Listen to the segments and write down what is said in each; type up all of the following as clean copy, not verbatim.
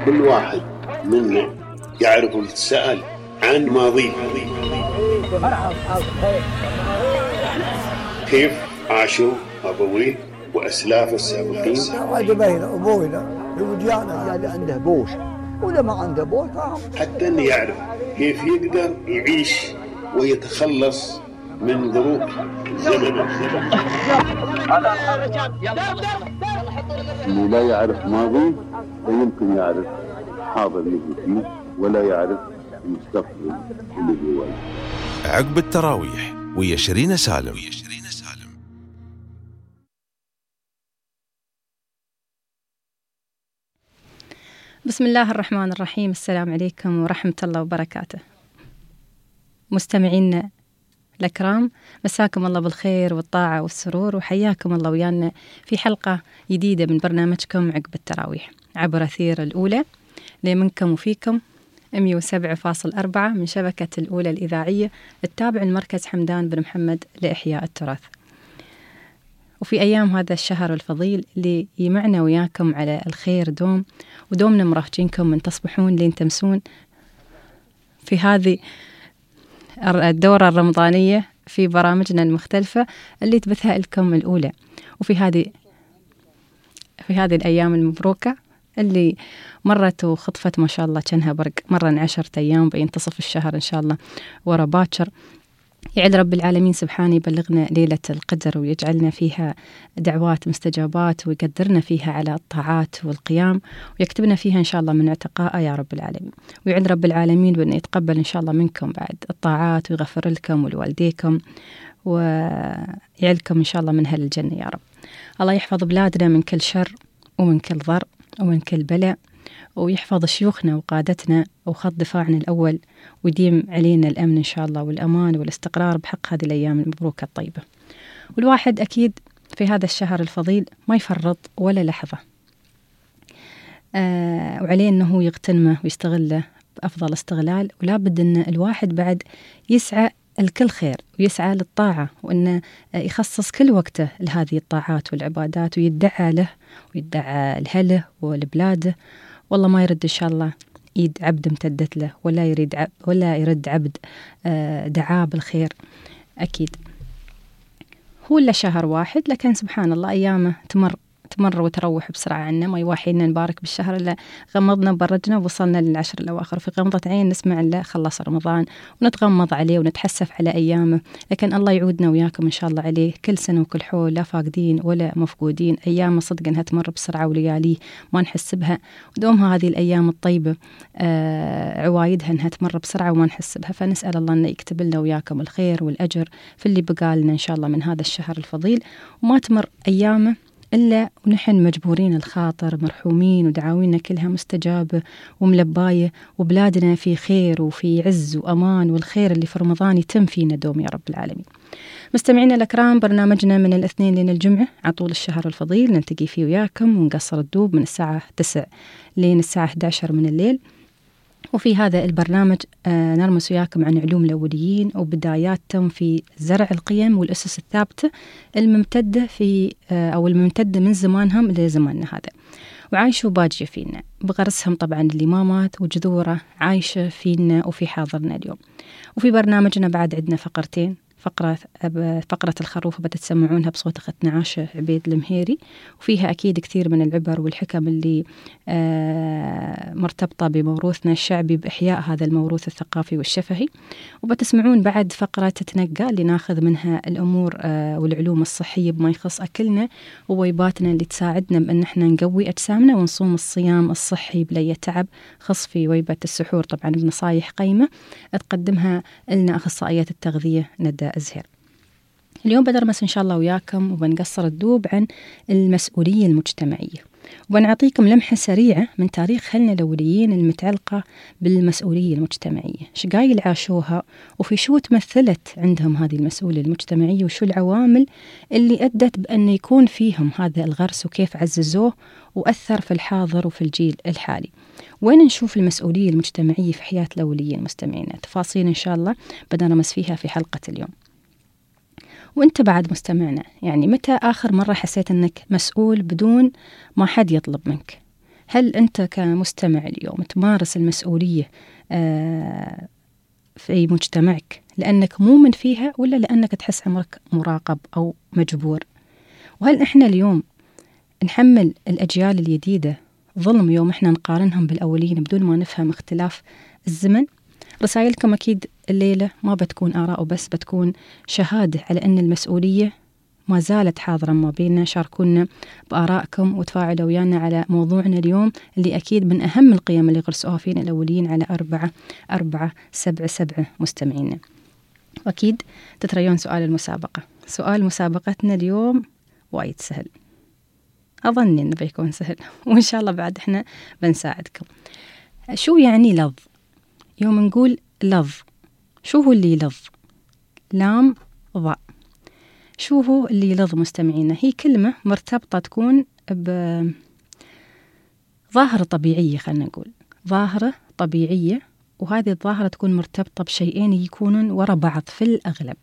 كل واحد منا يعرف ويتساءل عن ماضيه، كيف عاشوا أبويه وأسلافه السابقين. هذا بين أبوينا وجانا اللي عنده بوش ولا ما عنده بوش، حتى أن يعرف كيف يقدر يعيش ويتخلص من ظروف زمنه. اللي لا يعرف ماضي لا يمكن يعرف حاضر اللي فيه، ولا يعرف المستقبل اللي جواه. عقب التراويح ويا شيرين سالم. بسم الله الرحمن الرحيم. السلام عليكم ورحمة الله وبركاته. مستمعينا الأكرام، مساكم الله بالخير والطاعة والسرور، وحياكم الله ويانا في حلقة جديدة من برنامجكم عقب التراويح عبر أثير الأولى لمنكم وفيكم 107.4 من شبكة الأولى الإذاعية التابع لمركز حمدان بن محمد لإحياء التراث. وفي أيام هذا الشهر الفضيل اللي يمعنا وياكم على الخير دوم، ودومنا مرافقينكم من تصبحون لين تمسون في هذه الدورة الرمضانية في برامجنا المختلفة اللي تبثها لكم الأولى. وفي هذه الأيام المبروكة اللي مرت وخطفت ما شاء الله كانها برق، مرن 10 أيام بينتصف الشهر إن شاء الله ورا باكر. يعد رب العالمين سبحانه يبلغنا ليلة القدر ويجعلنا فيها دعوات مستجابات، ويقدرنا فيها على الطاعات والقيام، ويكتبنا فيها إن شاء الله من عتقاء يا رب العالمين. ويعد رب العالمين بأن يتقبل إن شاء الله منكم بعد الطاعات، ويغفر لكم ولوالديكم، ويعلكم إن شاء الله من أهل الجنة يا رب. الله يحفظ بلادنا من كل شر ومن كل ضر ومن كل بلاء، ويحفظ شيوخنا وقادتنا وخط دفاعنا الأول، ويديم علينا الأمن إن شاء الله والأمان والاستقرار بحق هذه الأيام المبروكة الطيبة. والواحد أكيد في هذا الشهر الفضيل ما يفرط ولا لحظة، وعليه أنه يغتنمه ويستغله بأفضل استغلال، ولا بد أن الواحد بعد يسعى الكل خير ويسعى للطاعة، وأنه يخصص كل وقته لهذه الطاعات والعبادات، ويدعى له ويدعى لأهله ولبلاده. والله ما يرد إن شاء الله إيد عبد امتدت له، ولا يرد عبد دعاه بالخير أكيد. هو إلا شهر واحد، لكن سبحان الله أيامه تمر وتروح بسرعة عنا. ما يواحينا نبارك بالشهر إلا غمضنا وبرجنا ووصلنا للعشر الأواخر، في غمضة عين نسمع إلا خلص رمضان، ونتغمض عليه ونتحسف على أيامه. لكن الله يعودنا وياكم إن شاء الله عليه كل سنة وكل حول، لا فاقدين ولا مفقودين. أيامه صدق أنها تمر بسرعة، ولياليه ما نحس بها، ودومها هذه الأيام الطيبة عوايدها أنها تمر بسرعة وما نحس بها. فنسأل الله أن يكتب لنا وياكم الخير والأجر في اللي بقالنا إن شاء الله من هذا الشهر الفضيل، وما تمر أيامه إلا ونحن مجبورين الخاطر مرحومين، ودعاوينا كلها مستجابة وملباية، وبلادنا في خير وفي عز وأمان، والخير اللي في رمضان يتم فينا دوم يا رب العالمين. مستمعينا الأكرام، برنامجنا من الاثنين لين الجمعة عطول الشهر الفضيل نلتقي فيه وياكم ونقصر الدوب من الساعة 9 لين الساعة 11 من الليل. وفي هذا البرنامج نرمس وياكم عن علوم الأوليين وبداياتهم في زرع القيم والأسس الثابتة الممتدة الممتدة من زمانهم لزماننا هذا، وعايشوا باجية فينا بغرسهم طبعا الإمامات وجذوره عايشة فينا وفي حاضرنا اليوم. وفي برنامجنا بعد عندنا فقرتين، فقرة الخروف بتسمعونها بصوت أختنا عاشة عبيد المهيري، وفيها أكيد كثير من العبر والحكم اللي مرتبطة بموروثنا الشعبي بإحياء هذا الموروث الثقافي والشفهي. وبتسمعون بعد فقرة تتنقى اللي ناخذ منها الأمور والعلوم الصحية بما يخص أكلنا وويباتنا، اللي تساعدنا بأن احنا نقوي أجسامنا ونصوم الصيام الصحي بلا تعب، خص في ويبة السحور طبعا بنصايح قيمة تقدمها لنا أخصائية التغذية ندى أزهر. اليوم بدرمس إن شاء الله وياكم وبنقصر الدوب عن المسؤولية المجتمعية، وبنعطيكم لمحة سريعة من تاريخ أهلنا الأوليين المتعلقة بالمسؤولية المجتمعية، شقايل عاشوها وفي شو تمثلت عندهم هذه المسؤولية المجتمعية، وشو العوامل اللي أدت بأن يكون فيهم هذا الغرس، وكيف عززوه وأثر في الحاضر وفي الجيل الحالي. وين نشوف المسؤولية المجتمعية في حياة الأوليين مستمعينا؟ تفاصيل إن شاء الله بدرمس فيها في حلقة اليوم. وانت بعد مستمعنا، يعني متى آخر مرة حسيت أنك مسؤول بدون ما حد يطلب منك؟ هل أنت كمستمع اليوم تمارس المسؤولية في مجتمعك لأنك مؤمن فيها، ولا لأنك تحس عمرك مراقب أو مجبور؟ وهل إحنا اليوم نحمل الأجيال الجديدة ظلم يوم إحنا نقارنهم بالأولين بدون ما نفهم اختلاف الزمن؟ رسائلكم أكيد الليلة ما بتكون آراء وبس، بتكون شهادة على أن المسؤولية ما زالت حاضرة ما بيننا. شاركونا بآرائكم وتفاعلوا ويانا على موضوعنا اليوم اللي أكيد من أهم القيم اللي غرسوها فينا الأولين على 4477 مستمعينا. وأكيد تتريون سؤال المسابقة. سؤال مسابقتنا اليوم وايد سهل، أظني إنه بيكون سهل، وإن شاء الله بعد إحنا بنساعدكم. شو يعني لظ؟ يوم نقول لظ، شو هو اللي يلظ؟ لام ضاء. شو هو اللي يلظ مستمعينا؟ هي كلمة مرتبطة تكون بظاهرة طبيعية، خلنا نقول ظاهرة طبيعية، وهذه الظاهرة تكون مرتبطة بشيئين يكونون وراء بعض في الأغلب.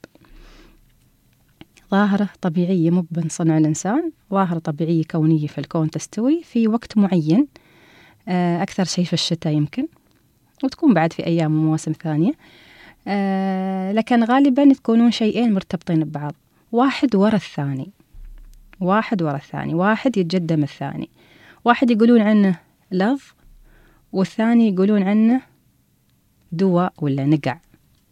ظاهرة طبيعية مو من صنع الإنسان، ظاهرة طبيعية كونية في الكون تستوي في وقت معين، أكثر شيء في الشتاء يمكن، وتكون بعد في أيام ومواسم ثانية، لكن غالبا يكونون شيئين مرتبطين ببعض، واحد ورا الثاني، واحد ورا الثاني، واحد يتجدم الثاني. واحد يقولون عنه لظ، والثاني يقولون عنه دواء ولا نقع.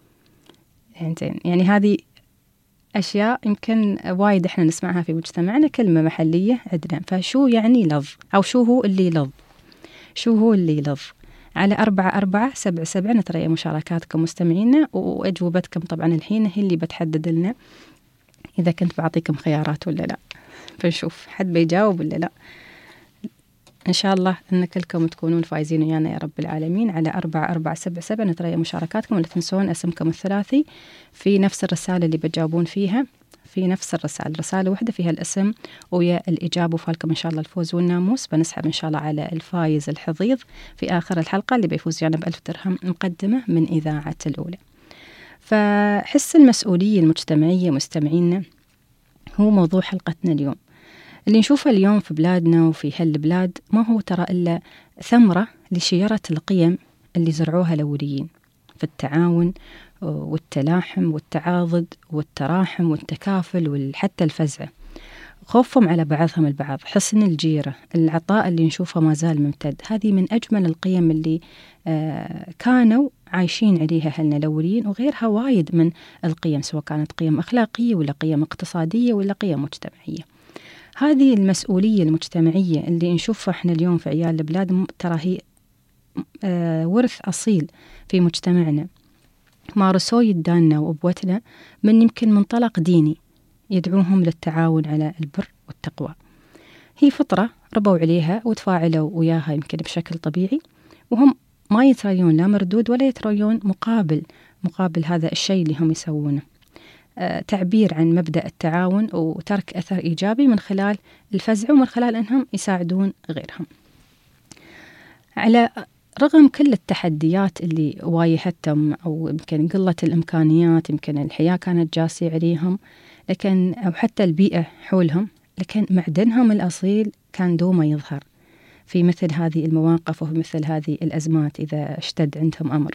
يعني هذه أشياء يمكن وايد إحنا نسمعها في مجتمعنا، كلمة محلية عندنا. فشو يعني لظ، أو شو هو اللي لظ؟ شو هو اللي لظ؟ على 4477 نترى مشاركاتكم مستمعينا، وأجوبتكم طبعا الحين هي اللي بتحدد لنا إذا كنت بعطيكم خيارات ولا لا. فنشوف حد بيجاوب ولا لا. إن شاء الله أن كلكم تكونون فايزين ويانا يا رب العالمين. على 4477 نترى مشاركاتكم، ولا تنسون اسمكم الثلاثي في نفس الرسالة اللي بتجاوبون فيها، في نفس الرسالة، رسالة واحدة فيها الاسم ويا الإجابة، وفالكم إن شاء الله الفوز والناموس. بنسحب إن شاء الله على الفايز الحضيض في آخر الحلقة اللي بيفوز يعني ب1000 درهم مقدمة من إذاعة الأولى. فحس المسؤولية المجتمعية مستمعينا هو موضوع حلقتنا اليوم. اللي نشوفه اليوم في بلادنا وفي هالبلاد ما هو ترى إلا ثمرة لشجرة القيم اللي زرعوها الأوليين في التعاون والتلاحم والتعاضد والتراحم والتكافل وحتى الفزعة، خوفهم على بعضهم البعض، حسن الجيرة، العطاء اللي نشوفه ما زال ممتد. هذه من أجمل القيم اللي كانوا عايشين عليها أهلنا الأولين، وغيرها وايد من القيم، سواء كانت قيم أخلاقية ولا قيم اقتصادية ولا قيم مجتمعية. هذه المسؤولية المجتمعية اللي نشوفها احنا اليوم في عيال البلاد ترى هي ورث أصيل في مجتمعنا، مارسوه يدانا وأبوتنا من يمكن منطلق ديني يدعوهم للتعاون على البر والتقوى. هي فطرة ربوا عليها وتفاعلوا وياها يمكن بشكل طبيعي، وهم ما يتريون لا مردود ولا يتريون مقابل هذا الشيء اللي هم يسوونه. تعبير عن مبدأ التعاون وترك أثر إيجابي من خلال الفزع ومن خلال أنهم يساعدون غيرهم. على رغم كل التحديات اللي واجهتهم، أو يمكن قلة الإمكانيات، يمكن الحياة كانت جاسية عليهم، لكن أو حتى البيئة حولهم، لكن معدنهم الأصيل كان دوما يظهر في مثل هذه المواقف وفي مثل هذه الأزمات إذا اشتد عندهم أمر.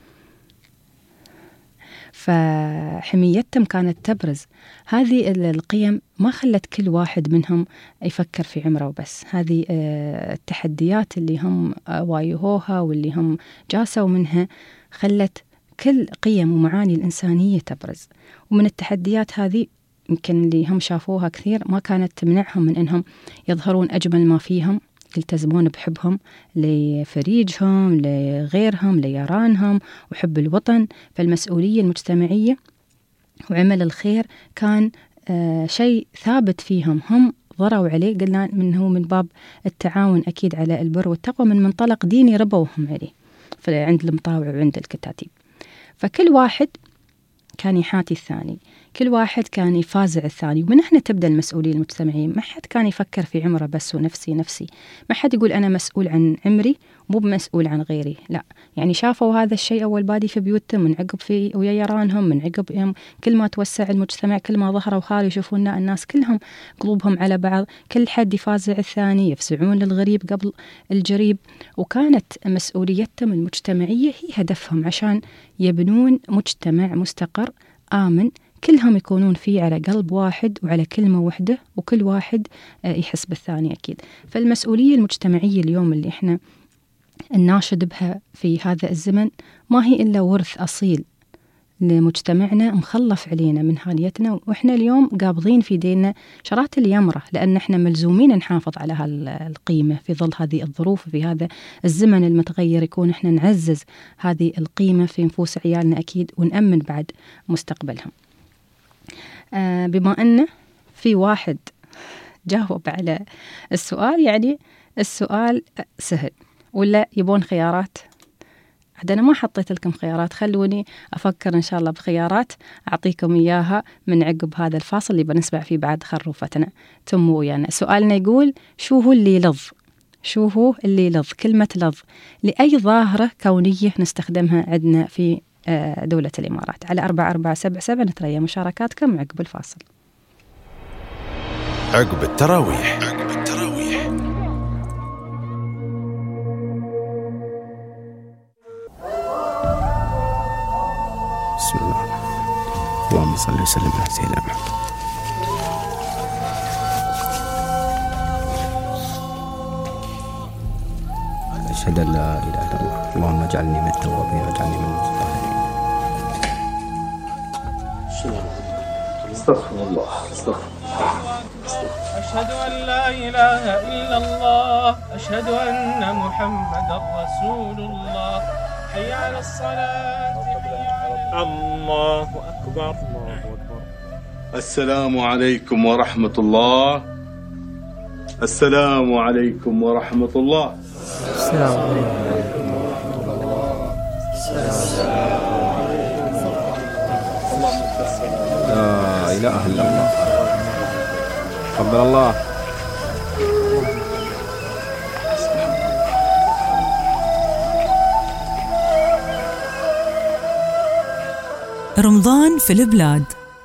فحميتهم كانت تبرز. هذه القيم ما خلت كل واحد منهم يفكر في عمره وبس. هذه التحديات اللي هم واجهوها واللي هم جاسوا منها خلت كل قيم ومعاني الإنسانية تبرز. ومن التحديات هذه يمكن اللي هم شافوها كثير ما كانت تمنعهم من أنهم يظهرون أجمل ما فيهم، يلتزمون بحبهم لفريجهم، لغيرهم، ليرانهم، وحب الوطن. فالمسؤولية المجتمعية وعمل الخير كان شيء ثابت فيهم، هم ضروا عليه. قلنا منه من باب التعاون أكيد على البر والتقوى، من منطلق ديني ربوهم عليه عند المطاوع وعند الكتاتيب. فكل واحد كان يحاتي الثاني، كل واحد كان يفازع الثاني. ومن هنا تبدأ المسؤولية المجتمعية. ما حد كان يفكر في عمره بس ونفسي، ما حد يقول أنا مسؤول عن عمري مو مسؤول عن غيري، لا. يعني شافوا هذا الشيء أول بادي في بيوتهم، من عقب في ويا يرانهم، من عقب يوم كل ما توسع المجتمع، كل ما ظهروا خارج يشوفون الناس كلهم قلوبهم على بعض، كل حد يفازع الثاني، يفزعون للغريب قبل الجريب. وكانت مسؤوليتهم المجتمعية هي هدفهم، عشان يبنون مجتمع مستقر آمن كلهم يكونون فيه على قلب واحد وعلى كلمة واحدة، وكل واحد يحس بالثاني أكيد. فالمسؤولية المجتمعية اليوم اللي إحنا نناشد بها في هذا الزمن ما هي إلا ورث أصيل لمجتمعنا مخلف علينا من هاليتنا، وإحنا اليوم قابضين في ديننا شرات اليمرة، لأن إحنا ملزومين نحافظ على هالقيمة في ظل هذه الظروف، في هذا الزمن المتغير. يكون إحنا نعزز هذه القيمة في نفوس عيالنا أكيد، ونأمن بعد مستقبلهم. بما أن في واحد جاوب على السؤال، يعني السؤال سهل ولا يبون خيارات؟ عاد أنا ما حطيت لكم خيارات، خلوني أفكر إن شاء الله بخيارات أعطيكم إياها من عقب هذا الفاصل اللي بنسمع فيه بعد خروفتنا. تموا ويانا. سؤالنا يقول: شو هو اللي لظ؟ شو هو اللي لظ؟ كلمة لظ لأي ظاهرة كونية نستخدمها عندنا في دولة الإمارات؟ على 4477 نتريا مشاركاتكم عقب الفاصل. عقب التراويح. بسم الله، اللهم صل وسلم على سيدنا محمد. أشهد أن لا إله إلا الله، اللهم اجعلني من التوابين واجعلني من المتطهرين. استغفر الله. أشهد أن لا إله إلا الله، أشهد أن محمدا رسول الله، حي على الصلاة، الله أكبر. السلام عليكم ورحمة الله. السلام عليكم ورحمة الله. السلام عليكم. لا إله إلا الله. تقبل الله. رمضان في البلاد.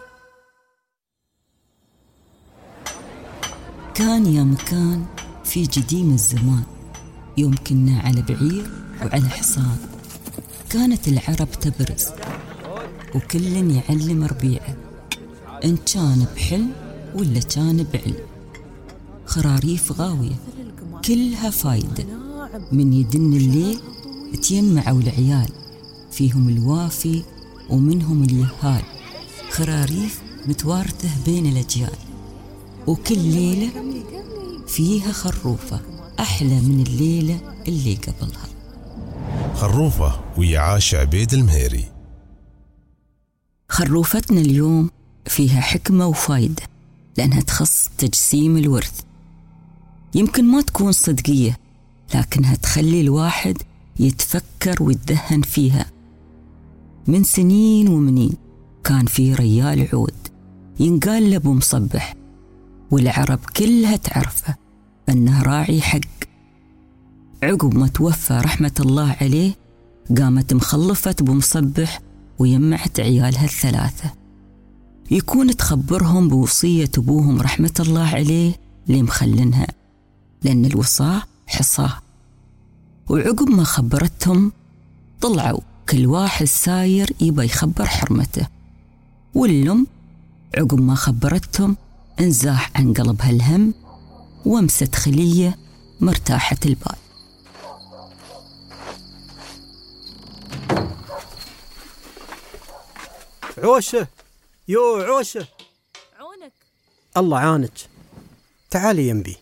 كان يا مكان في قديم الزمان، يوم كنا على بعير وعلى حصان، كانت العرب تبرز وكل يعلم ربيعه، إن كان بحلم ولا كان بعلم. خراريف غاوية كلها فايدة، من يدن الليل تيمعوا العيال، فيهم الوافي ومنهم اليهال. خراريف متوارثة بين الأجيال، وكل ليلة فيها خروفة أحلى من الليلة اللي قبلها. خروفة ويا عاش عبيد المهيري. خروفتنا اليوم فيها حكمة وفايدة، لأنها تخص تجسيم الورث. يمكن ما تكون صدقية، لكنها تخلي الواحد يتفكر ويتدهن فيها. من سنين ومنين كان في ريال عود ينقال لأبو مصبح، والعرب كلها تعرفه أنه راعي حق. عقب ما توفى رحمة الله عليه، قامت مخلفة أبو مصبح ويمعت عيالها الثلاثة، يكون تخبرهم بوصية أبوهم رحمة الله عليه لمخلنها، لأن الوصاة حصاه. وعقب ما خبرتهم طلعوا كل واحد ساير يبا يخبر حرمته، واللم عقب ما خبرتهم انزاح عن قلبها الهم، وامست خلية مرتاحة البال. عوشة، يو عوشة، عونك. الله عانك. تعالي ينبي.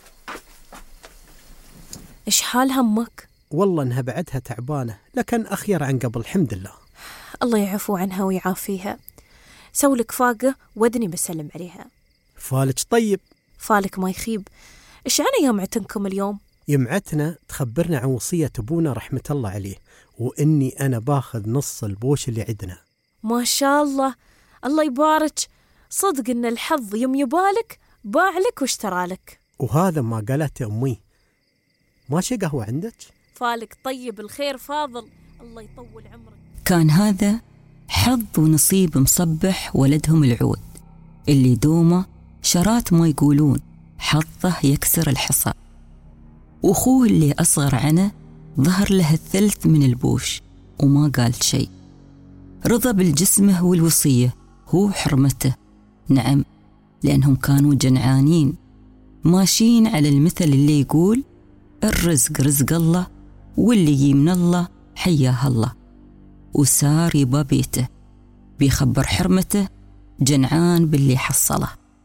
إيش حال همك؟ والله انها بعدها تعبانة، لكن أخير عن قبل، الحمد لله. الله يعفو عنها ويعافيها. سولك فاقة ودني بسلم عليها. فالك طيب؟ فالك ما يخيب. إيش عنا يمعتنكم اليوم؟ يمعتنا تخبرنا عن وصية أبونا رحمة الله عليه، وإني أنا باخذ نص البوش اللي عندنا. ما شاء الله، الله يبارك. صدق إن الحظ يوم يبالك باعلك واشترالك. وهذا ما قالته أمي. ماشي قهوة عندك؟ فالك طيب الخير فاضل، الله يطول عمرك. كان هذا حظ ونصيب مصبح ولدهم العود، اللي دومه شرات ما يقولون حظه يكسر الحصى. وأخوه اللي أصغر عنه ظهر له الثلث من البوش وما قال شيء، رضى بالجسمه والوصية هو حرمته. نعم، لأنهم كانوا جنعانين ماشيين على المثل اللي يقول الرزق رزق الله واللي يمن الله حياه الله. وسار يبا بيته بيخبر حرمته جنعان باللي حصله.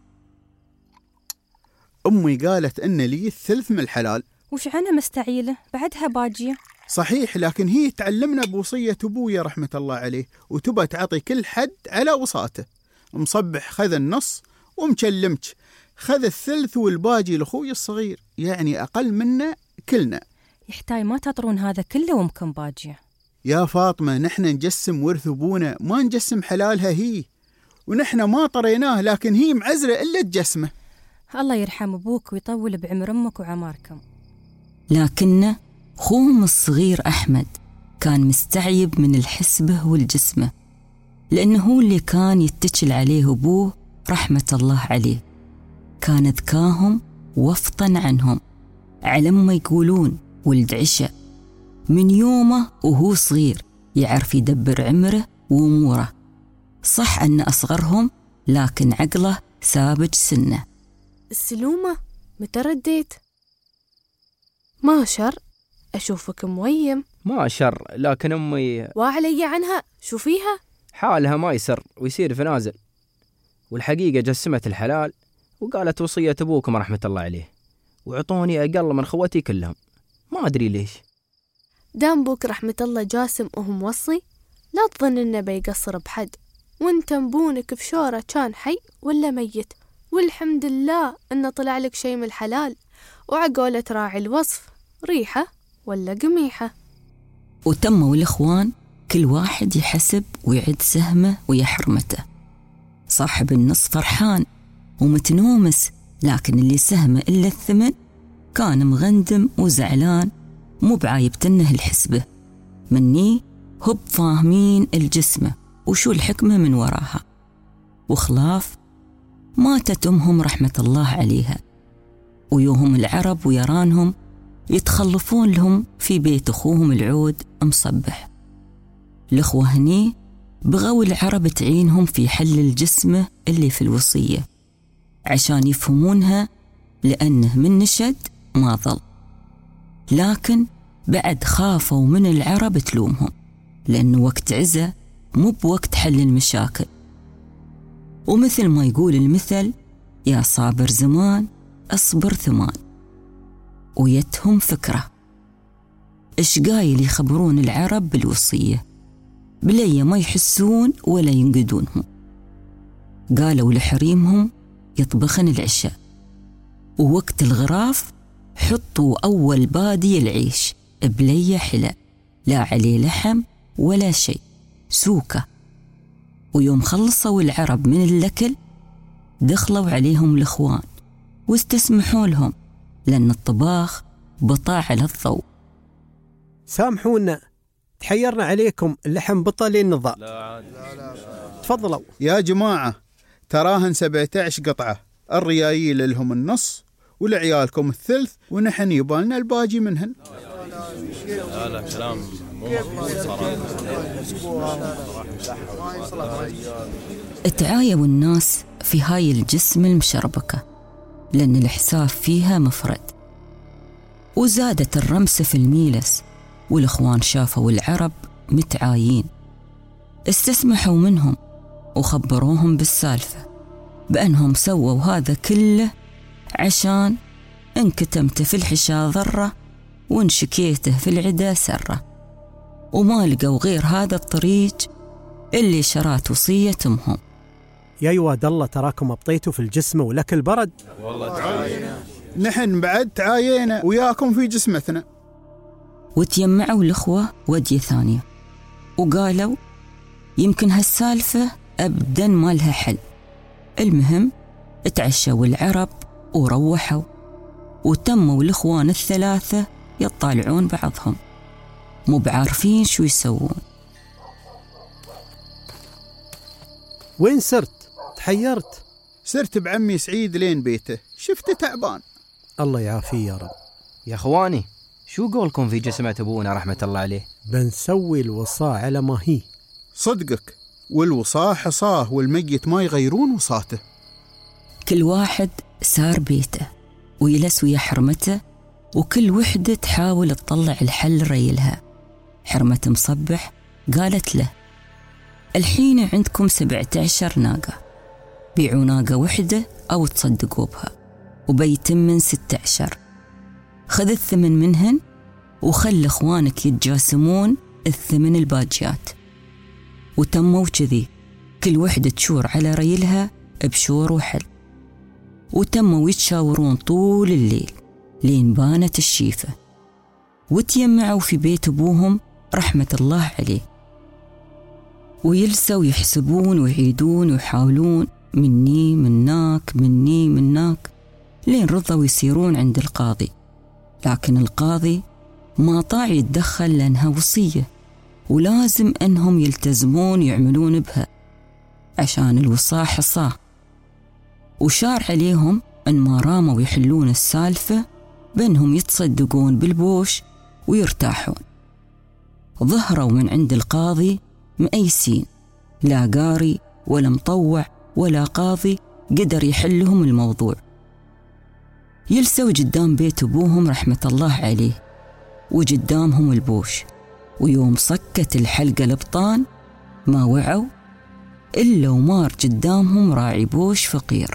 أمي قالت إن لي الثلث من الحلال. وش عنها مستعيلة بعدها باجية؟ صحيح، لكن هي تعلمنا بوصية أبويا رحمة الله عليه، وتبى تعطي كل حد على وصاته. مصبح خذ النص ومكلمك خذ الثلث والباجي لأخوي الصغير، يعني أقل منا كلنا. يحتاج ما تطرون هذا كله ومكن باجية. يا فاطمة، نحن نجسم ورث أبونا، ما نجسم حلالها هي، ونحن ما طريناه، لكن هي معزرة إلا تجسمه. الله يرحم أبوك ويطول بعمر أمك وعماركم. لكن خوهم الصغير أحمد كان مستعيب من الحسبة والجسمة، لأنه هو اللي كان يتكل عليه أبوه رحمة الله عليه. كان ذكاهم وفطا عنهم، على ما يقولون ولد عشاء. من يومه وهو صغير يعرف يدبر عمره وأموره. صح أن أصغرهم لكن عقله سابج سنه. السلومة متى رديت؟ ما شر، أشوفك مويم. ما شر، لكن أمي وعلي عنها، شو فيها؟ حالها ما يسر ويصير في نازل. والحقيقة جسمت الحلال وقالت وصية أبوكم رحمة الله عليه، وعطوني أقل من خوتي كلهم، ما أدري ليش. دام بوك رحمة الله جاسم وهم وصي، لا تظن إنه بيقصر بحد، وانت مبونك في شورة كان حي ولا ميت، والحمد لله إنه طلع لك شيء من الحلال. وعقولة راعي الوصف ريحة ولا قميحة. وتموا الإخوان كل واحد يحسب ويعد سهمه ويحرمته. صاحب النص فرحان ومتنومس، لكن اللي سهمه إلا الثمن كان مغندم وزعلان، مو بعايبتنه الحسبة مني. هب فاهمين الجسمة وشو الحكمة من وراها. وخلاف ماتت أمهم رحمة الله عليها، ويوهم العرب ويرانهم يتخلفون لهم في بيت أخوهم العود مصبح. الأخوة هني بغوا العرب تعينهم في حل الجسمة اللي في الوصية عشان يفهمونها، لأنه من نشد ما ظل. لكن بعد خافوا من العرب تلومهم، لأنه وقت عزة مو بوقت حل المشاكل. ومثل ما يقول المثل، يا صابر زمان أصبر ثمان. ويتهم فكرة إيش قايل يخبرون العرب بالوصية بلي ما يحسون ولا ينقدونهم. قالوا لحريمهم يطبخن العشاء، ووقت الغراف حطوا أول بادي العيش بلي حلا، لا عليه لحم ولا شيء، سوكة. ويوم خلصوا العرب من الأكل دخلوا عليهم الإخوان واستسمحوا لهم، لأن الطباخ بطاع على الضوء. سامحونا تحيرنا عليكم، اللحم بطل النظام. تفضلوا يا جماعة، تراهن 17 قطعة، الريايل لهم النص ولعيالكم الثلث، ونحن يبالنا الباجي منهن. لا كلام تعايبوا الناس في هاي الجسم المشربكة، لأن الحساب فيها مفرد. وزادت الرمسة في الميلس، والإخوان شافوا العرب متعايين، استسمحوا منهم وخبروهم بالسالفة، بأنهم سووا هذا كله عشان إن كتمت في الحشا ضرة وإن شكيته في العدا سرة، وما لقوا غير هذا الطريق اللي شرات وصية أمهم. يا يواد الله، تراكم أبطيتوا في الجسم ولك البرد. والله تعاينا، نحن بعد تعاينا وياكم في جسمتنا. وتيمعوا الأخوة ودية ثانية وقالوا يمكن هالسالفة أبدا ما لها حل. المهم اتعشوا العرب وروحوا، وتموا الإخوان الثلاثة يطالعون بعضهم مو بعارفين شو يسوون. وين صرت؟ تحيرت. سرت بعمي سعيد لين بيته، شفته تعبان. الله يعافيه يا رب. يا أخواني، شو قولكم في جسمة أبونا رحمة الله عليه؟ بنسوي الوصاة على ما هي. صدقك، والوصاة حصاه والميت ما يغيرون وصاته. كل واحد سار بيته ويلس ويا حرمته، وكل وحدة تحاول تطلع الحل ريلها. حرمة مصبح قالت له: الحين عندكم 17 ناقة، بيعوا ناقة وحدة أو تصدقوا بها وبيتم 16. خذ 8 منهن وخل إخوانك يتجاسمون 8 الباجيات. وتموا كذي، كل وحدة تشور على ريلها بشور وحل، وتموا يتشاورون طول الليل لين بانت الشيفة، وتيمعوا في بيت أبوهم رحمة الله عليه، ويلسوا يحسبون ويعيدون ويحاولون مني من ناك لين رضوا يسيرون عند القاضي. لكن القاضي ما طاع يتدخل لأنها وصية ولازم أنهم يلتزمون يعملون بها عشان الوصاة حصاه، وشار عليهم أن ما راموا يحلون السالفة بأنهم يتصدقون بالبوش ويرتاحون. ظهروا من عند القاضي مأيسين، لا قاري ولا مطوع ولا قاضي قدر يحلهم الموضوع. يلسوا قدام بيت أبوهم رحمة الله عليه وقدامهم البوش، ويوم صكت الحلقة الابطان ما وعوا إلا ومار قدامهم راعي بوش فقير.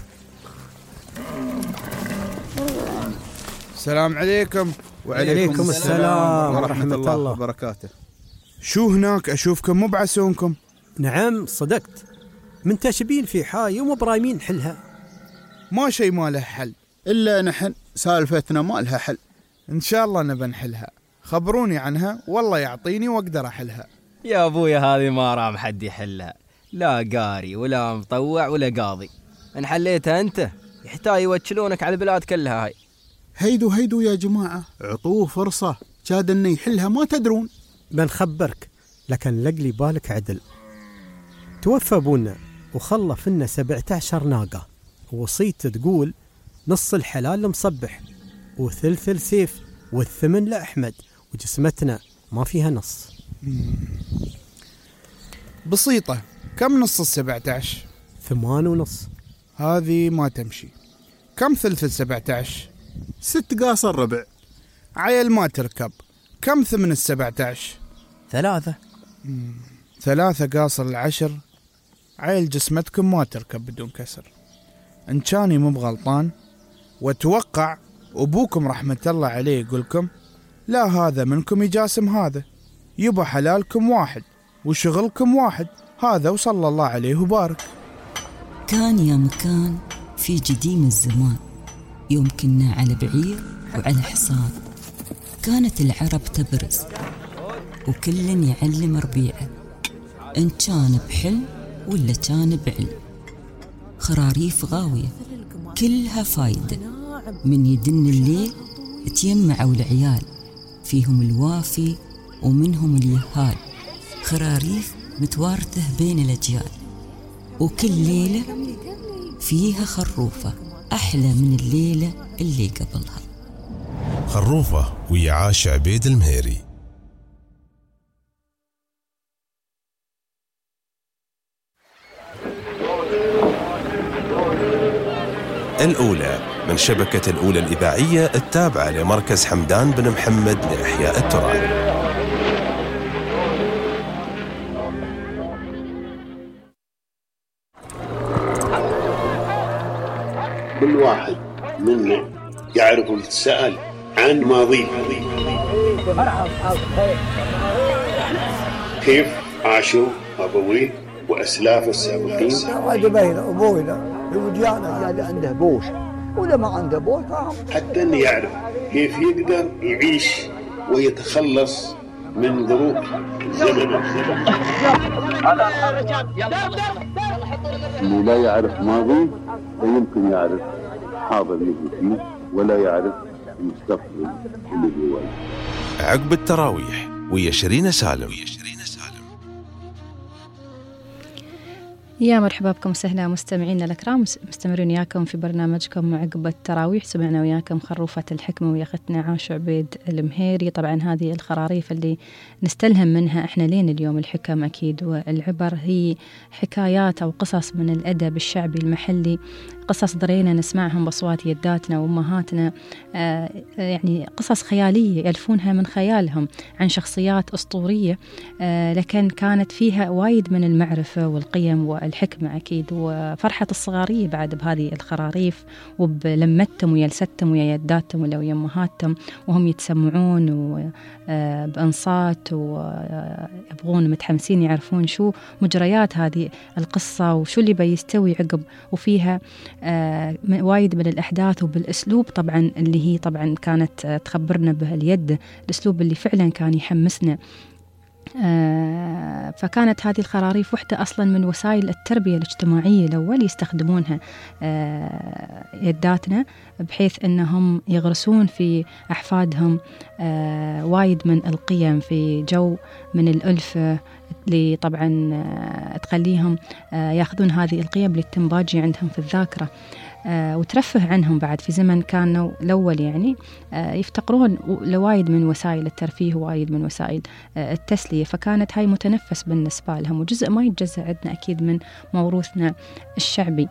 السلام عليكم. وعليكم السلام ورحمة الله وبركاته. شو هناك أشوفكم مو بعسونكم؟ نعم صدقت، من تشبين في حاي ومو برايمين حلها. ما شيء ما له حل إلا نحن سالفتنا ما لها حل. إن شاء الله نبى نحلها، خبروني عنها والله يعطيني وأقدر أحلها. يا أبويا هذه ما رام حد يحلها، لا قاري ولا مطوع ولا قاضي. إن حليتها أنت يحتاج يوكلونك على البلاد كلها. هاي هيدو يا جماعة، عطوه فرصة، كاد إنه يحلها ما تدرون. بنخبرك، لكن لقلي بالك عدل. توفى أبونا وخلف لنا 17 ناقة، ووصيته تقول نص الحلال لمصبح وثلث السيف والثمن لأحمد، وجسمتنا ما فيها نص. بسيطة، كم نص 17؟ 8.5. هذه ما تمشي. كم ثلث 17؟ 6 قاص الربع. عيل ما تركب. كم ثمن 17؟ 3. 3 قاصر 10. عيل جسمتكم ما تركب بدون كسر. إن كاني مو بغلطان، واتوقع أبوكم رحمة الله عليه يقولكم لا هذا منكم يجاسم هذا، يبا حلالكم واحد وشغلكم واحد، هذا وصلى الله عليه وبارك. كان يا مكان في قديم الزمان، يوم كنا على بعير وعلى حصان، كانت العرب تبرز وكل يعلم ربيعه، إن كان بحل ولا كان بعلم. خراريف غاوية كلها فايدة، من يدن الليل تيمعوا العيال، فيهم الوافي ومنهم اليهال. خراريف متوارثة بين الأجيال، وكل ليلة فيها خروفة أحلى من الليلة اللي قبلها. خروفة ويا عاش عبيد المهيري. الأولى من شبكة الأولى الإذاعية التابعة لمركز حمدان بن محمد لإحياء التراث. كل واحد منا يعرف ويتساءل عن ماضيه، كيف عاشوا أبويه وأسلاف السابقين. هذا بين أبوينا وديانا اللي عنده بوش ولا ما عنده بوش، حتى أن يعرف كيف يقدر يعيش ويتخلص من ظروف زمن. اللي لا يعرف ماضي لا يمكن يعرف حاضر اللي فيه، ولا يعرف المستقبل اللي بيواجهه. عقب التراويح ويا شيرين سالم. يا مرحبا بكم وسهلا مستمعينا الكرام، مستمرين وياكم في برنامجكم عقب التراويح. سمعنا وياكم خروفة الحكمة ويا اختنا عاشو عبيد المهيري. طبعا هذه الخراريف اللي نستلهم منها احنا لين اليوم الحكم اكيد والعبر، هي حكايات او قصص من الادب الشعبي المحلي، قصص ضرينا نسمعهم بأصوات يداتنا وأمهاتنا، يعني قصص خيالية يألفونها من خيالهم عن شخصيات أسطورية، لكن كانت فيها وايد من المعرفة والقيم والحكمة أكيد، وفرحة الصغارية بعد بهذه الخراريف وبلمتهم ويلستهم ويا يداتهم ولا ويا أمهاتهم وهم يتسمعون بأنصات ويبغون متحمسين يعرفون شو مجريات هذه القصة وشو اللي بيستوي عقب، وفيها وايد من الأحداث وبالأسلوب طبعا اللي هي طبعا كانت تخبرنا به اليد، الأسلوب اللي فعلا كان يحمسنا. فكانت هذه الخراريف وحدة أصلا من وسائل التربية الاجتماعية الأول يستخدمونها يداتنا، بحيث أنهم يغرسون في أحفادهم وايد من القيم في جو من الألفة اللي طبعا تخليهم ياخذون هذه القيم للتنباجي عندهم في الذاكرة، وترفه عنهم بعد في زمن كانوا الأول يعني يفتقرون لوايد من وسائل الترفيه ووايد من وسائل التسلية، فكانت هاي متنفس بالنسبة لهم وجزء ما يتجزأ عندنا أكيد من موروثنا الشعبي.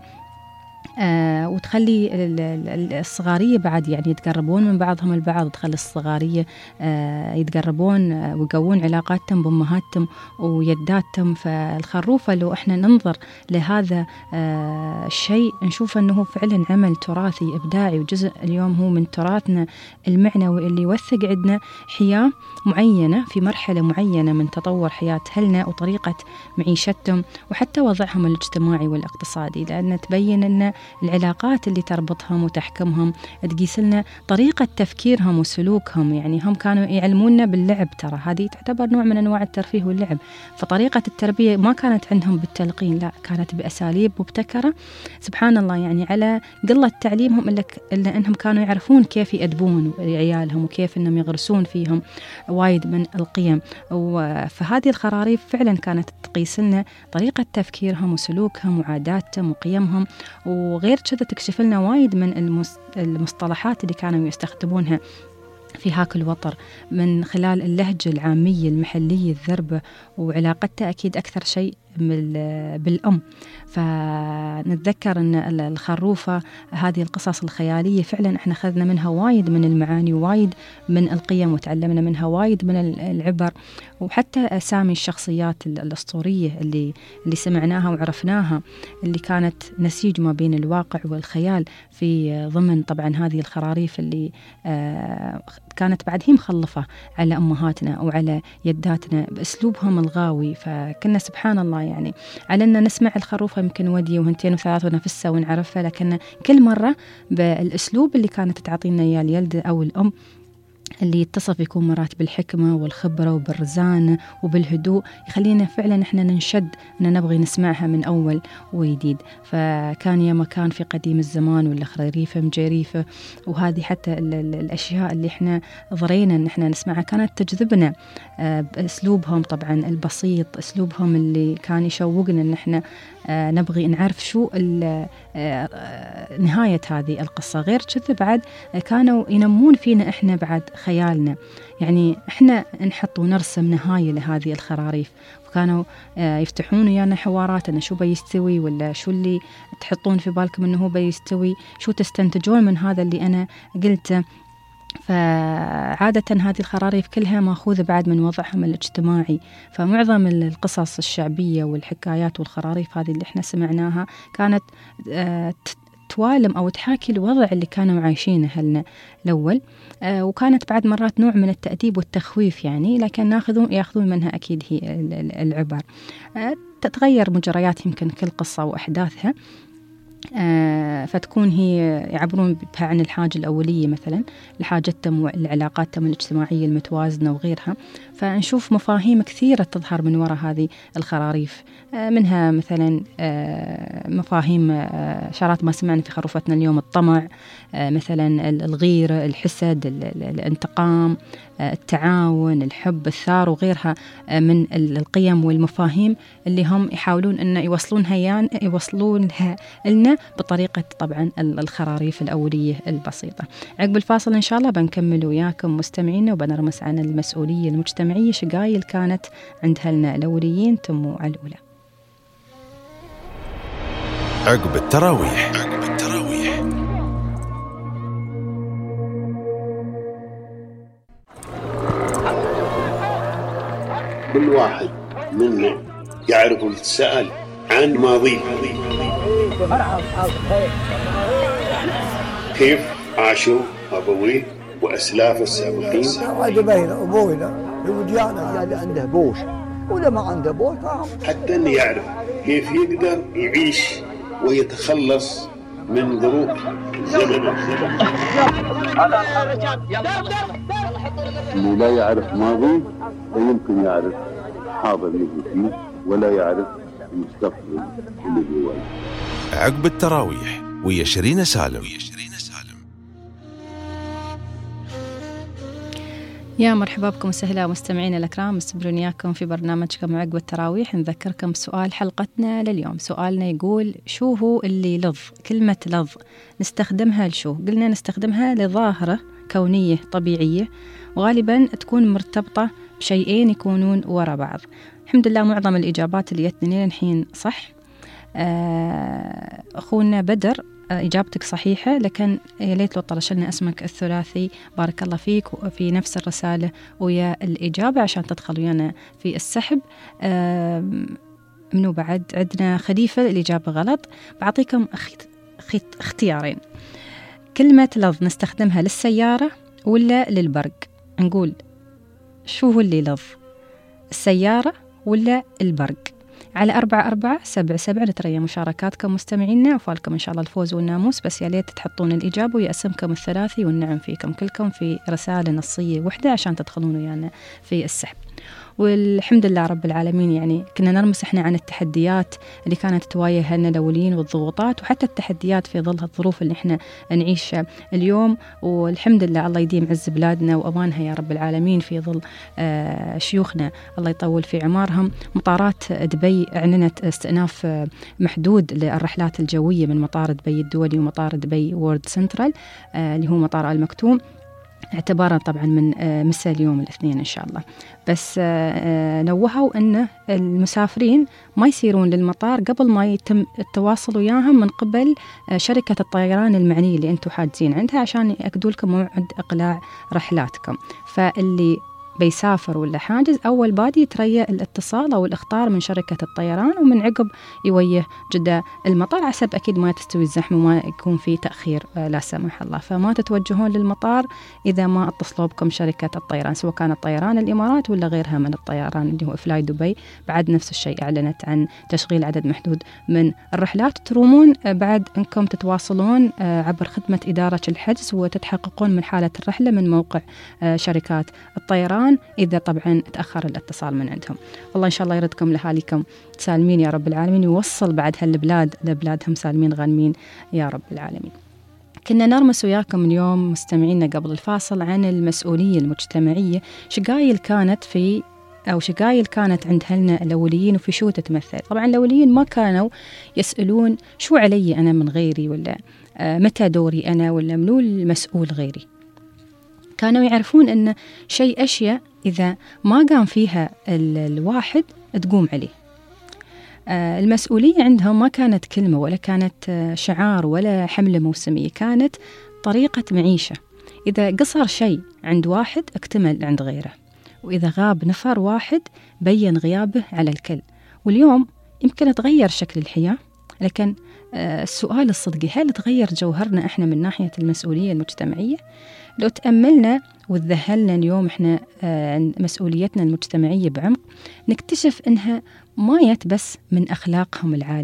وتخلي الصغارية بعد يعني يتقربون من بعضهم البعض، تخلي الصغارية يتقربون ويقوون علاقاتهم بأمهاتهم ويداتهم. فالخروفة لو احنا ننظر لهذا الشيء نشوف أنه فعلا عمل تراثي إبداعي وجزء اليوم هو من تراثنا المعنوي اللي يوثق عندنا حياة معينة في مرحلة معينة من تطور حياة أهلنا وطريقة معيشتهم وحتى وضعهم الاجتماعي والاقتصادي، لأن تبين أن العلاقات اللي تربطهم وتحكمهم تقيس لنا طريقة تفكيرهم وسلوكهم. يعني هم كانوا يعلمونا باللعب، ترى هذه تعتبر نوع من أنواع الترفيه واللعب، فطريقة التربية ما كانت عندهم بالتلقين، لا كانت بأساليب مبتكرة سبحان الله، يعني على قلة تعليمهم إلا أنهم كانوا يعرفون كيف يأدبون عيالهم وكيف أنهم يغرسون فيهم وايد من القيم. فهذه الخراريف فعلا كانت تقيس لنا طريقة تفكيرهم وسلوكهم وعاداتهم وقيمهم، وغير كذا تكشف لنا وايد من المصطلحات اللي كانوا يستخدمونها في هاك الوطر من خلال اللهجة العامية المحلية الذربة، وعلاقتها أكيد أكثر شيء بالأم. فنتذكر أن الخروفة هذه القصص الخيالية فعلا احنا أخذنا منها وايد من المعاني وايد من القيم وتعلمنا منها وايد من العبر، وحتى أسامي الشخصيات الأسطورية اللي سمعناها وعرفناها اللي كانت نسيج ما بين الواقع والخيال في ضمن طبعا هذه الخراريف اللي كانت بعد هي مخلفة على أمهاتنا أو على يداتنا بأسلوبهم الغاوي. فكنا سبحان الله يعني على أن نسمع الخروفة يمكن ودية وهنتين وثلاث ونفسها ونعرفها، لكن كل مرة بالأسلوب اللي كانت تعطينا إياه اليلد أو الأم اللي يتصف يكون مرات بالحكمة والخبرة وبالرزانة وبالهدوء، يخلينا فعلا احنا ننشد ان نبغي نسمعها من اول وجديد. فكان يا مكان في قديم الزمان ولا خريفة مجريفة، وهذه حتى الاشياء اللي احنا ضرينا ان احنا نسمعها كانت تجذبنا باسلوبهم طبعا البسيط، اسلوبهم اللي كان يشوقنا ان احنا نبغي نعرف شو نهاية هذه القصة. غير كذا بعد كانوا ينمون فينا احنا بعد خيالنا، يعني احنا نحط ونرسم نهاية لهذه الخراريف، وكانوا يفتحون ويانا حواراتنا شو بيستوي ولا شو اللي تحطون في بالكم انه هو بيستوي، شو تستنتجون من هذا اللي انا قلته. فعادة هذه الخراريف كلها ماخوذة بعد من وضعهم الاجتماعي، فمعظم القصص الشعبية والحكايات والخراريف هذه اللي احنا سمعناها كانت توالم أو تحاكي الوضع اللي كانوا عايشينه أهلنا الأول، وكانت بعد مرات نوع من التأديب والتخويف يعني، لكن ياخذون منها أكيد هي العبر. تتغير مجريات يمكن كل قصة وأحداثها، فتكون هي يعبرون بها عن الحاجة الأولية مثلا لحاجتهم والعلاقاتهم الاجتماعية المتوازنة وغيرها. فنشوف مفاهيم كثيرة تظهر من وراء هذه الخراريف، منها مثلا مفاهيم شارات ما سمعنا في خروفتنا اليوم: الطمع، مثلا الغيرة، الحسد، الانتقام، التعاون، الحب، الثار وغيرها من القيم والمفاهيم اللي هم يحاولون أن يوصلونها لنا بطريقة طبعا الخراريف الأولية البسيطة. عقب الفاصل إن شاء الله بنكمل وياكم مستمعينا وبنرمس عن المسؤولية المجتمعية شقايل كانت عند أهلنا الأوليين تموا على الأولى. عقب التراويح. كل واحد منا يعرف ويتساءل عن ماضيه، كيف عاشوا أبويه وأسلاف السابقين. عجبينا أبوينا يوديانا اللي عنده بوش ولا ما عنده بوش، حتى أن يعرف كيف يقدر يعيش ويتخلص من ظروف الزمن. اللي لا يعرف ماضي لا يمكن يعرف حاضر اللي فيه، ولا يعرف المستقبل اللي جواه. عقب التراويح ويا شيرين سالم. يا مرحبا بكم وسهلا مستمعينا الأكرام، مستمرون إياكم في برنامجكم عقب التراويح. نذكركم بسؤال حلقتنا لليوم. سؤالنا يقول: شو هو اللي لظ؟ كلمة لظ نستخدمها لشو؟ قلنا نستخدمها لظاهرة كونية طبيعية وغالبا تكون مرتبطة بشيئين يكونون وراء بعض. الحمد لله معظم الإجابات اللي جتني الحين صح. أخونا بدر إجابتك صحيحة، لكن يا ليت لو طرش لنا اسمك الثلاثي بارك الله فيك في نفس الرسالة ويا الإجابة عشان تدخل ويانا في السحب. منو بعد؟ عندنا خليفة الإجابة غلط. بعطيكم اختيارين. كلمة لظ نستخدمها للسيارة ولا للبرق؟ نقول شو هو اللي لظ؟ السيارة ولا البرق؟ على 4477 نتريا مشاركاتكم مستمعينا وفالكم إن شاء الله الفوز والناموس، بس يا ليت تحطون الإجابة ويا اسمكم الثلاثي والنعم فيكم كلكم في رسالة نصية واحدة عشان تدخلون ويانا في السحب. والحمد لله رب العالمين، يعني كنا نرمس احنا عن التحديات اللي كانت تواجهنا الأولين والضغوطات وحتى التحديات في ظل الظروف اللي احنا نعيشها اليوم، والحمد لله الله يديم عز بلادنا وأمانها يا رب العالمين في ظل شيوخنا الله يطول في عمارهم. مطارات دبي أعلنت استئناف محدود للرحلات الجوية من مطار دبي الدولي ومطار دبي وورد سنترال اللي هو مطار المكتوم، اعتبارا طبعا من مساء اليوم الاثنين إن شاء الله. بس نوهوا أن المسافرين ما يسيرون للمطار قبل ما يتم التواصل وياهم من قبل شركة الطيران المعنية اللي أنتم حاجزين عندها عشان يأكدوا لكم موعد إقلاع رحلاتكم. فاللي بيسافر ولا حاجز أول بادي يتريا الاتصال أو الإخطار من شركة الطيران، ومن عقب يويه جدة المطار حسب أكيد ما تستوي الزحمة وما يكون في تأخير لا سمح الله. فما تتوجهون للمطار إذا ما اتصلوا بكم شركة الطيران، سواء كان الطيران الإمارات ولا غيرها من الطيران اللي هو فلاي دبي. بعد نفس الشيء أعلنت عن تشغيل عدد محدود من الرحلات. ترومون بعد أنكم تتواصلون عبر خدمة إدارة الحجز وتتحققون من حالة الرحلة من موقع شركات الطيران إذا طبعا تأخر الاتصال من عندهم. والله إن شاء الله يردكم لحالكم سالمين يا رب العالمين، ويوصل بعد هالبلاد لبلادهم سالمين غانمين يا رب العالمين. كنا نرمس وياكم اليوم مستمعينا قبل الفاصل عن المسؤولية المجتمعية، شقايل كانت عند أهلنا الأوليين وفي شو تتمثل. طبعا الأوليين ما كانوا يسألون شو علي أنا من غيري ولا متى دوري أنا ولا منو المسؤول غيري. كانوا يعرفون أن أشياء إذا ما قام فيها الواحد تقوم عليه. المسؤولية عندهم ما كانت كلمة ولا كانت شعار ولا حملة موسمية، كانت طريقة معيشة. إذا قصر شيء عند واحد اكتمل عند غيره، وإذا غاب نفر واحد بين غيابه على الكل. واليوم يمكن تغير شكل الحياة، لكن السؤال الصدقي هل تغير جوهرنا إحنا من ناحية المسؤولية المجتمعية؟ لو تأملنا وتذهلنا اليوم إحنا مسؤوليتنا المجتمعية بعمق، نكتشف إنها ما بس من أخلاقهم العالية،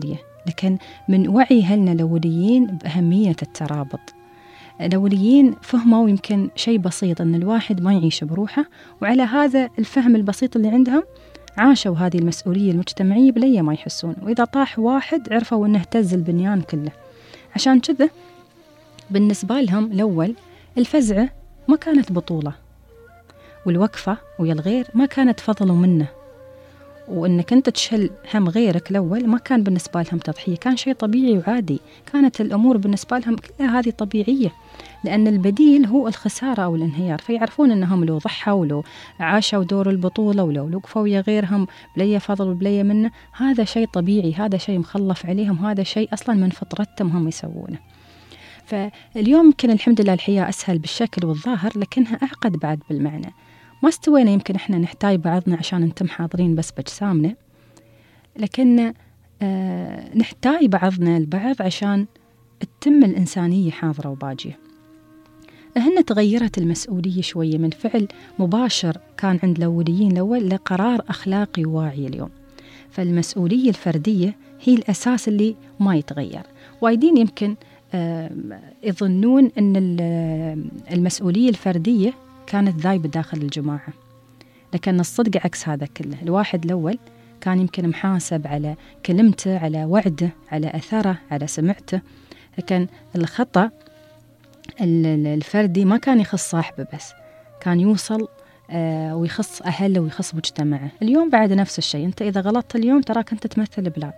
لكن من وعي أهلنا الأوليين بأهمية الترابط. الأوليين فهموا يمكن شيء بسيط أن الواحد ما يعيش بروحه، وعلى هذا الفهم البسيط اللي عندهم عاشوا هذه المسؤولية المجتمعية بلي ما يحسون، وإذا طاح واحد عرفوا أنه اهتز البنيان كله. عشان كذا بالنسبة لهم الأول الفزعة ما كانت بطولة، والوقفة ويا الغير ما كانت فضل منه، وإنك أنت تشل هم غيرك الأول ما كان بالنسبة لهم تضحية، كان شيء طبيعي وعادي. كانت الأمور بالنسبة لهم كلها هذه طبيعية، لأن البديل هو الخسارة أو الانهيار. فيعرفون أنهم لو ضحوا ولو عاشوا دور البطولة ولو وقفوا ويا غيرهم بلي فضل وبلي منه، هذا شيء طبيعي، هذا شيء مخلف عليهم، هذا شيء أصلا من فطرتهم هم يسوونه. فاليوم يمكن الحمد لله الحياة أسهل بالشكل والظاهر، لكنها أعقد بعد بالمعنى. ما استوينا يمكن إحنا نحتاج بعضنا عشان نتم حاضرين بس بجسامنا، لكن نحتاج بعضنا البعض عشان تتم الإنسانية حاضرة وباجية. هنا تغيرت المسؤولية شوية من فعل مباشر كان عند الأوليين الأول لقرار أخلاقي واعي اليوم. فالمسؤولية الفردية هي الأساس اللي ما يتغير. وايدين يمكن يظنون أن المسؤولية الفردية كانت ذايبة داخل الجماعة، لكن الصدق عكس هذا كله. الواحد الأول كان يمكن محاسب على كلمته، على وعده، على أثره، على سمعته، لكن الخطأ الفردي ما كان يخص صاحبه بس، كان يوصل ويخص أهله ويخص مجتمعه. اليوم بعد نفس الشيء، أنت إذا غلطت اليوم تراك أنت تمثل بلاد.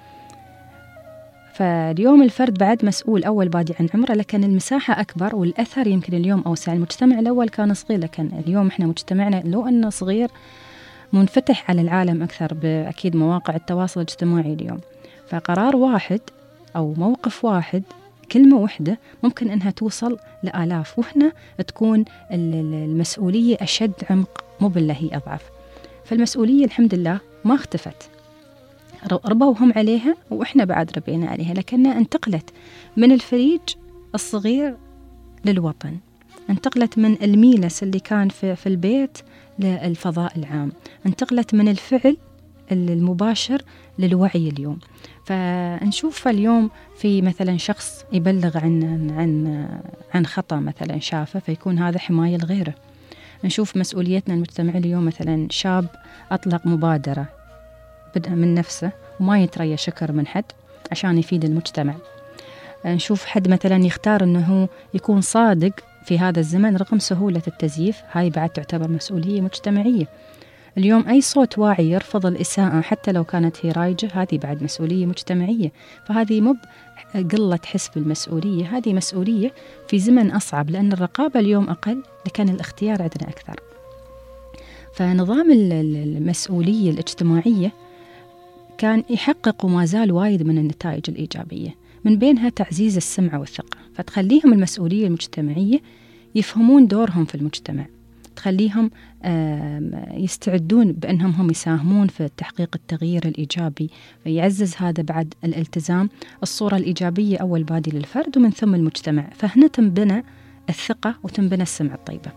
فاليوم الفرد بعد مسؤول أول بادي عن عمره، لكن المساحة أكبر والأثر يمكن اليوم أوسع. المجتمع الأول كان صغير، لكن اليوم إحنا مجتمعنا لو أنه صغير منفتح على العالم أكثر بأكيد مواقع التواصل الاجتماعي اليوم. فقرار واحد أو موقف واحد، كلمة واحدة ممكن أنها توصل لآلاف، وهنا تكون المسؤولية أشد عمق مو بالله هي أضعف. فالمسؤولية الحمد لله ما اختفت، ربوا هم عليها وإحنا بعد ربينا عليها، لكنها انتقلت من الفريج الصغير للوطن، انتقلت من الميلس اللي كان في البيت للفضاء العام، انتقلت من الفعل المباشر للوعي اليوم. فنشوف اليوم في مثلا شخص يبلغ عن خطأ مثلا شافه، فيكون هذا حماية لغيره. نشوف مسؤوليتنا المجتمع اليوم، مثلا شاب أطلق مبادرة بدأ من نفسه وما يتريى شكر من حد عشان يفيد المجتمع. نشوف حد مثلا يختار أنه يكون صادق في هذا الزمن رغم سهولة التزييف، هاي بعد تعتبر مسؤولية مجتمعية. اليوم أي صوت واعي يرفض الإساءة حتى لو كانت هي رايجة، هذه بعد مسؤولية مجتمعية. فهذه مو قلة حس بالمسؤولية، هذه مسؤولية في زمن أصعب، لأن الرقابة اليوم أقل لكن الاختيار عندنا أكثر. فنظام المسؤولية الاجتماعية كان يحقق وما زال وايد من النتائج الإيجابية، من بينها تعزيز السمعة والثقة. فتخليهم المسؤولية المجتمعية يفهمون دورهم في المجتمع، تخليهم يستعدون بأنهم هم يساهمون في تحقيق التغيير الإيجابي. فيعزز هذا بعد الالتزام، الصورة الإيجابية أول بادي للفرد ومن ثم المجتمع. فهنا تنبنى الثقة وتنبنى السمعة الطيبة.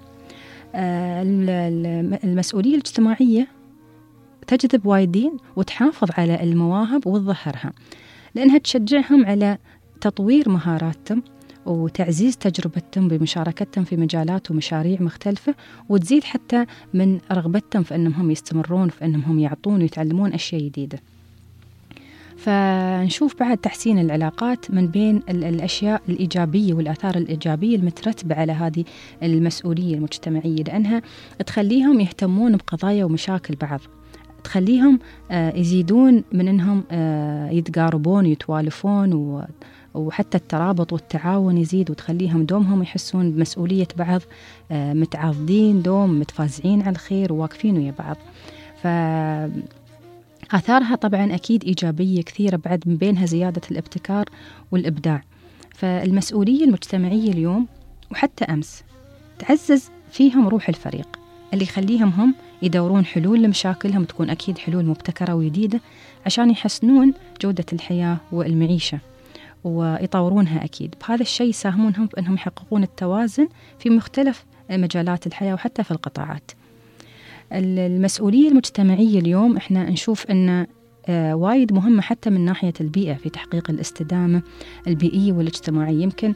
المسؤولية الاجتماعية تجذب وايدين وتحافظ على المواهب وتظهرها، لأنها تشجعهم على تطوير مهاراتهم وتعزيز تجربتهم بمشاركتهم في مجالات ومشاريع مختلفة، وتزيد حتى من رغبتهم في أنهم يستمرون في أنهم يعطون ويتعلمون أشياء جديدة. فنشوف بعد تحسين العلاقات من بين الأشياء الإيجابية والآثار الإيجابية المترتبة على هذه المسؤولية المجتمعية، لأنها تخليهم يهتمون بقضايا ومشاكل بعض، تخليهم يزيدون من أنهم يتقاربون ويتوالفون، وحتى الترابط والتعاون يزيد، وتخليهم دومهم يحسون بمسؤولية بعض، متعاضدين دوم، متفازعين على الخير وواقفين ويا بعض. فآثارها طبعا أكيد إيجابية كثيرة بعد، من بينها زيادة الابتكار والإبداع. فالمسؤولية المجتمعية اليوم وحتى أمس تعزز فيهم روح الفريق، اللي يخليهم هم يدورون حلول لمشاكلهم، تكون أكيد حلول مبتكرة وجديدة عشان يحسنون جودة الحياة والمعيشة ويطورونها. أكيد بهذا الشيء يساهمون هم بأنهم يحققون التوازن في مختلف مجالات الحياة وحتى في القطاعات. المسؤولية المجتمعية اليوم إحنا نشوف أن وايد مهمة حتى من ناحية البيئة في تحقيق الاستدامة البيئية والاجتماعية. يمكن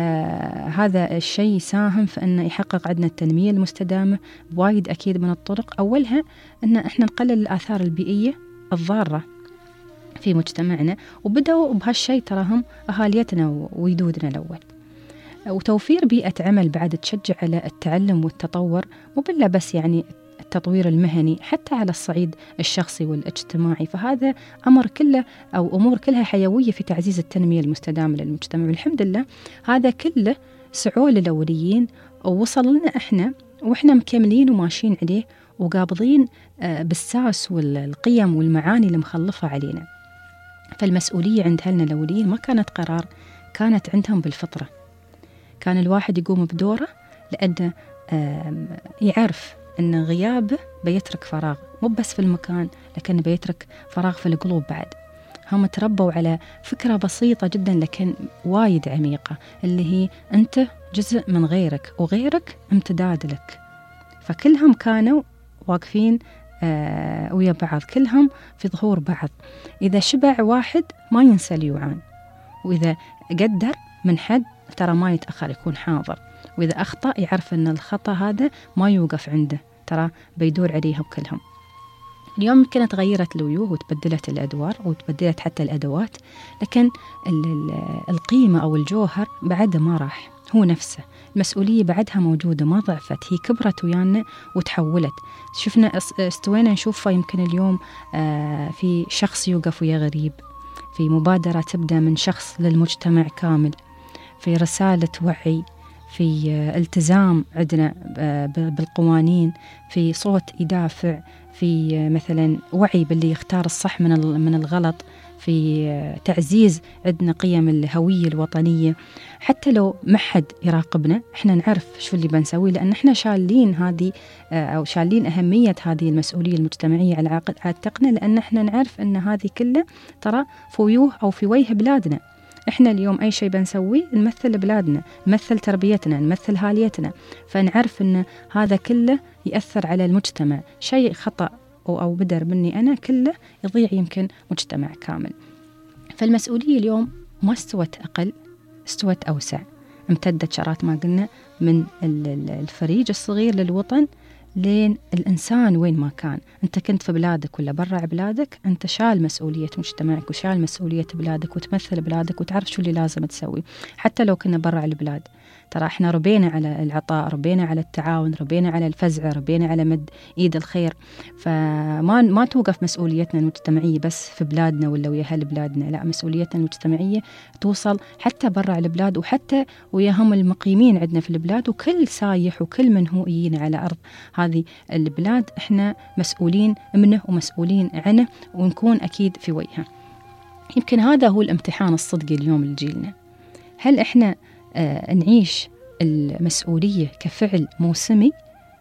هذا الشيء يساهم في أن يحقق عندنا التنمية المستدامة بوايد أكيد من الطرق. أولها أن إحنا نقلل الآثار البيئية الضارة في مجتمعنا، وبدأوا بهالشيء تراهم أهاليتنا ويدودنا الأول. وتوفير بيئة عمل بعد تشجع على التعلم والتطور، مو بالله بس يعني التطوير المهني، حتى على الصعيد الشخصي والاجتماعي. فهذا أمر كله أو أمور كلها حيوية في تعزيز التنمية المستدامة للمجتمع. والحمد لله هذا كله سعوا للأوليين ووصل لنا إحنا وإحنا مكملين وماشيين عليه وقابضين بالساس والقيم والمعاني المخلفة علينا. فالمسؤولية عند أهلنا الأوليين ما كانت قرار، كانت عندهم بالفطرة. كان الواحد يقوم بدوره لأنه يعرف أن غيابه بيترك فراغ، مو بس في المكان لكن بيترك فراغ في القلوب بعد. هم تربوا على فكرة بسيطة جدا لكن وايد عميقة، اللي هي أنت جزء من غيرك وغيرك امتداد لك. فكلهم كانوا واقفين ويا بعض، كلهم في ظهور بعض. إذا شبع واحد ما ينسى ليوعان، وإذا قدر من حد ترى ما يتأخر، يكون حاضر. وإذا أخطأ يعرف أن الخطأ هذا ما يوقف عنده، ترى بيدور عليهم كلهم. اليوم يمكن تغيرت الوجوه وتبدلت الأدوار وتبدلت حتى الأدوات، لكن القيمة أو الجوهر بعد ما راح، هو نفسه. المسؤولية بعدها موجودة، ما ضعفت، هي كبرت ويانا وتحولت. شفنا استوينا نشوفها يمكن اليوم في شخص يوقف ويا غريب، في مبادرة تبدأ من شخص للمجتمع كامل، في رسالة وعي، في التزام عندنا بالقوانين، في صوت يدافع، في مثلا وعي باللي يختار الصح من الغلط، في تعزيز عندنا قيم الهوية الوطنية. حتى لو ما حد يراقبنا احنا نعرف شو اللي بنسوي، لأن احنا شالين هذه أو شالين أهمية هذه المسؤولية المجتمعية على عاتقنا، لأن احنا نعرف أن هذه كلها ترى في وجوه أو في وجه بلادنا. احنا اليوم أي شيء بنسويه نمثل بلادنا، نمثل تربيتنا، نمثل هاليتنا. فنعرف أن هذا كله يأثر على المجتمع. شيء خطأ أو بدر مني أنا كله يضيع يمكن مجتمع كامل. فالمسؤولية اليوم ما استوت أقل، استوت أوسع، امتدت شرات ما قلنا من الفريج الصغير للوطن لين الإنسان وين ما كان. أنت كنت في بلادك ولا برا بلادك، أنت شال مسؤولية مجتمعك وشال مسؤولية بلادك وتمثل بلادك وتعرف شو اللي لازم تسوي. حتى لو كنا برا البلاد ترى احنا ربينا على العطاء، ربينا على التعاون، ربينا على الفزع، ربينا على مد ايد الخير. فما توقف مسؤوليتنا المجتمعية بس في بلادنا ولا ويا اهل بلادنا، لا، مسؤوليتنا المجتمعية توصل حتى برا البلاد وحتى وياهم المقيمين عندنا في البلاد، وكل سايح وكل من هو يجينا على أرض هذه البلاد احنا مسؤولين منه ومسؤولين عنه، ونكون أكيد في وجهه. يمكن هذا هو الامتحان الصدقي اليوم لجيلنا. هل احنا نعيش المسؤولية كفعل موسمي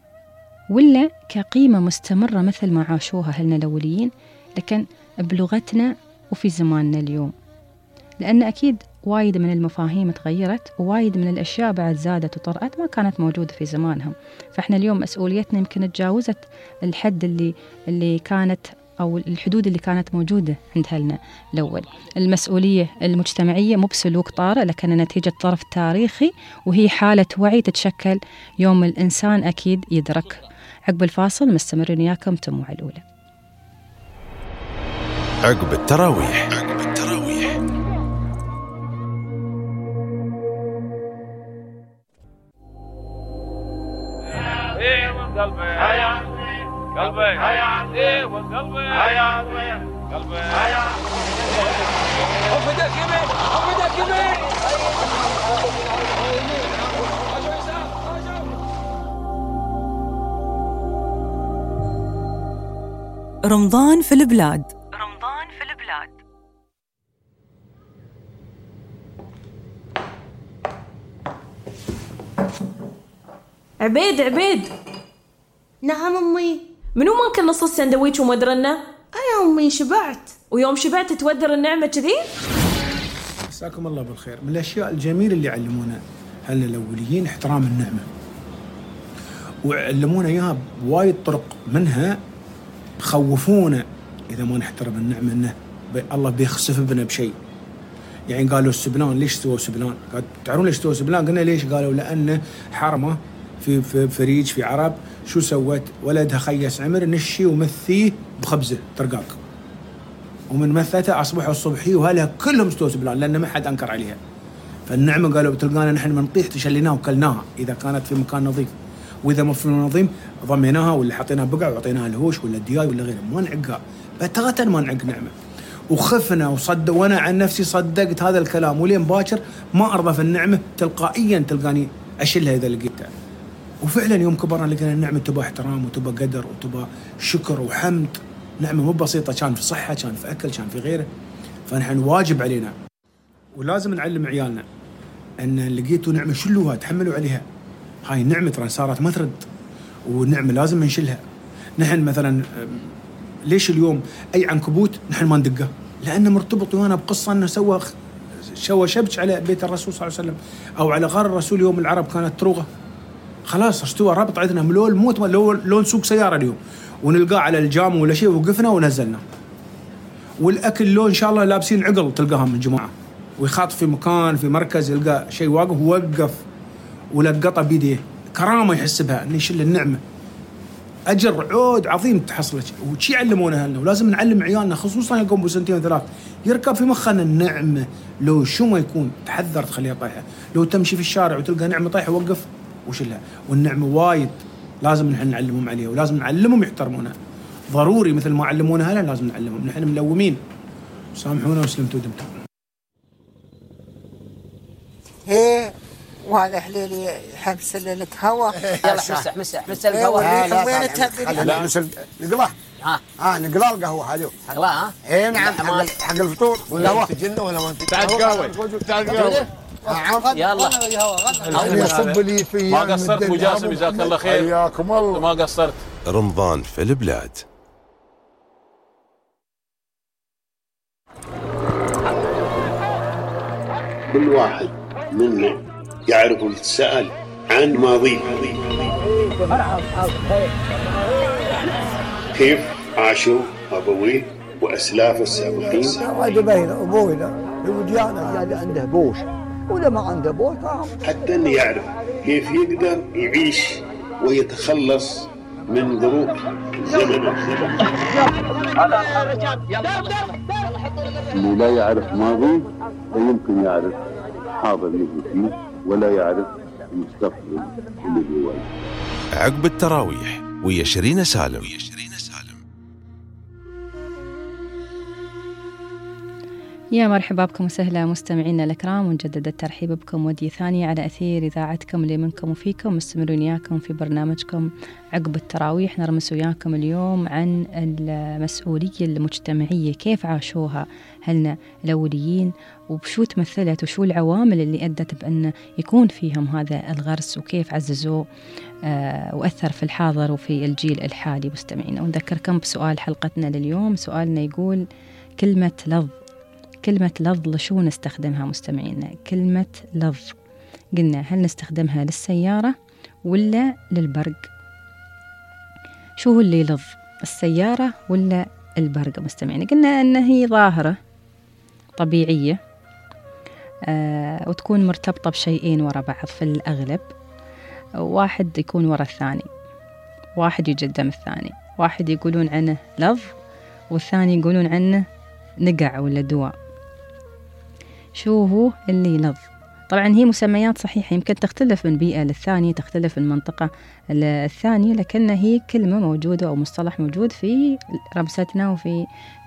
ولا كقيمة مستمرة مثل ما عاشوها أهلنا الأوليين لكن بلغتنا وفي زماننا اليوم؟ لأن أكيد وايد من المفاهيم تغيرت، ووايد من الأشياء بعد زادت وطرأت ما كانت موجودة في زمانهم. فإحنا اليوم مسؤوليتنا يمكن تجاوزت الحد اللي كانت أو الحدود اللي كانت موجودة عند أهلنا الأول. المسؤولية المجتمعية مو بسلوك طارئ لكن نتيجة ظرف تاريخي، وهي حالة وعي تتشكل يوم الإنسان أكيد يدرك. عقب الفاصل مستمرين وياكم تموع الأولى. عقب التراويح. قلبي ايه وقلبي قلبي وفدك يمين وفدك يمين. رمضان في البلاد. عبيد. نعم أمي. منو ماكل نص السندويش ومدرنا؟ أنا أمي شبعت. ويوم شبعت تودر النعمة كذي؟ مساكم الله بالخير. من الأشياء الجميلة اللي علمونا أهلنا الأوليين احترام النعمة، وعلمونا إياها بوايد طرق، منها خوفونا إذا ما نحترم النعمة إنه الله بيخسف بنا بشيء. يعني قالوا السبلان ليش سووا سبلان؟ تعرفون ليش سووا سبلان؟ قلنا ليش؟ قالوا لأنه حرمة في فريج في عرب شو سوت؟ ولدها خيس عمر نشي ومثيه بخبزه ترقاق، ومن مثته أصبحوا الصبحي وهلها كلهم سووا سبلان لأن ما حد أنكر عليها. فالنعمة قالوا بتلقانا نحن من نطيح تشليناها وكلناها إذا كانت في مكان نظيف، وإذا ما في نظيف ضميناها ولا حطيناها بقع وعطيناها الهوش ولا الدياي ولا غيره، ما نعقها بتغتا، ما نعق نعمة. وخفنا وصدق، وأنا عن نفسي صدقت هذا الكلام، ولين باكر ما أرضى في النعمة تلقائيا تلقاني أشلها إذا لقيتها. وفعلا يوم كبرنا لقينا النعمة تبى احترام وتبى قدر وتبى شكر وحمد. نعمة مو بسيطة، كان في صحة، كان في أكل، كان في غيره. فنحن واجب علينا ولازم نعلم عيالنا أن لقيتوا نعمة شلوها، تحملوا عليها. هاي النعمة ترى صارت ما ترد، والنعمة لازم نشيلها. نحن مثلا ليش اليوم أي عنكبوت نحن ما ندقه؟ لأنه مرتبط ويانا بقصة أنه سوى شبك على بيت الرسول صلى الله عليه وسلم، أو على غار الرسول يوم العرب كانت تروغة. خلاص استوى ربط عندنا لو الموت لو نسوق سيارة اليوم ونلقاه على الجام ولا شيء وقفنا ونزلنا. والأكل لو إن شاء الله لابسين عقل تلقاهم من جماعة، ويخاط في مكان في مركز يلقى شيء واقف ووقف ولقطه بيديه، كرامة يحس بها إن يشيل النعمة، أجر عود عظيم تحصلك. وشي علمونا هلنا، ولازم نعلم عيالنا خصوصا يقوم بسنتين وثلاث يركب في مخنا النعمة لو شو ما يكون تحذر تخليها طايحة. لو تمشي في الشارع وتلقى نعمة طايحة وقف وشلها. والنعمة وايد لازم نحن نعلمهم عليها، ولازم نعلمهم يحترمونها ضروري مثل ما علمونا هلا لازم نعلمهم. نحن ملومين، سامحونا وسلمتوا دمتم. ايه وهذا حليلي حبس لك هوا. يلا مسح القهوة. وين تهدي؟ لا نقلاه. نقلاه القهوة هذه. نقلاه؟ ايه نعم، حق الفطور والقهوة. تجنه ولا ما تعال قهوة. يلا يصب لي في ما قصرت ابو جاسم، جزاك الله خير. حياكم الله. ما قصرت. رمضان في البلاد. كل واحد منا يعرف يتساءل عن ماضيه، كيف عاشوا أبويه وأسلافه السابقين. هذا بين أبوينا وجانا هذا عنده بوش، ولا ما عنده بوش حتى أن يعرف كيف يقدر يعيش ويتخلص من ظروف زمنه. اللي لا يعرف ماضي لا يمكن يعرف حاضر اللي فيه، ولا يعرف المستقبل اللي بيواجهه. عقب التراويح ويا شيرين سالم. يا مرحبا بكم وسهلا مستمعينا الأكرام، ونجدد الترحيب بكم ودي ثانية على أثير إذاعتكم اللي منكم وفيكم. مستمرون وياكم في برنامجكم عقب التراويح. نرمس وياكم اليوم عن المسؤولية المجتمعية، كيف عاشوها هلنا الأوليين، وبشو تمثلت وشو العوامل اللي أدت بأن يكون فيهم هذا الغرس، وكيف عززوه وأثر في الحاضر وفي الجيل الحالي. مستمعينا ونذكركم بسؤال حلقتنا لليوم. سؤالنا يقول كلمة لظ شو نستخدمها مستمعينا؟ كلمة لظ قلنا هل نستخدمها للسيارة ولا للبرق؟ شو هو اللي لظ، السيارة ولا البرق مستمعينا؟ قلنا أن هي ظاهرة طبيعية وتكون مرتبطة بشيئين ورا بعض في الأغلب، واحد يكون ورا الثاني، واحد يقدم الثاني، واحد يقولون عنه لظ والثاني يقولون عنه نقع ولا دواء. شو هو اللي لظ؟ طبعا هي مسميات صحيحة، يمكن تختلف من بيئة للثانية، تختلف من منطقة للثانية، لكن هي كلمة موجودة أو مصطلح موجود في رمستنا وفي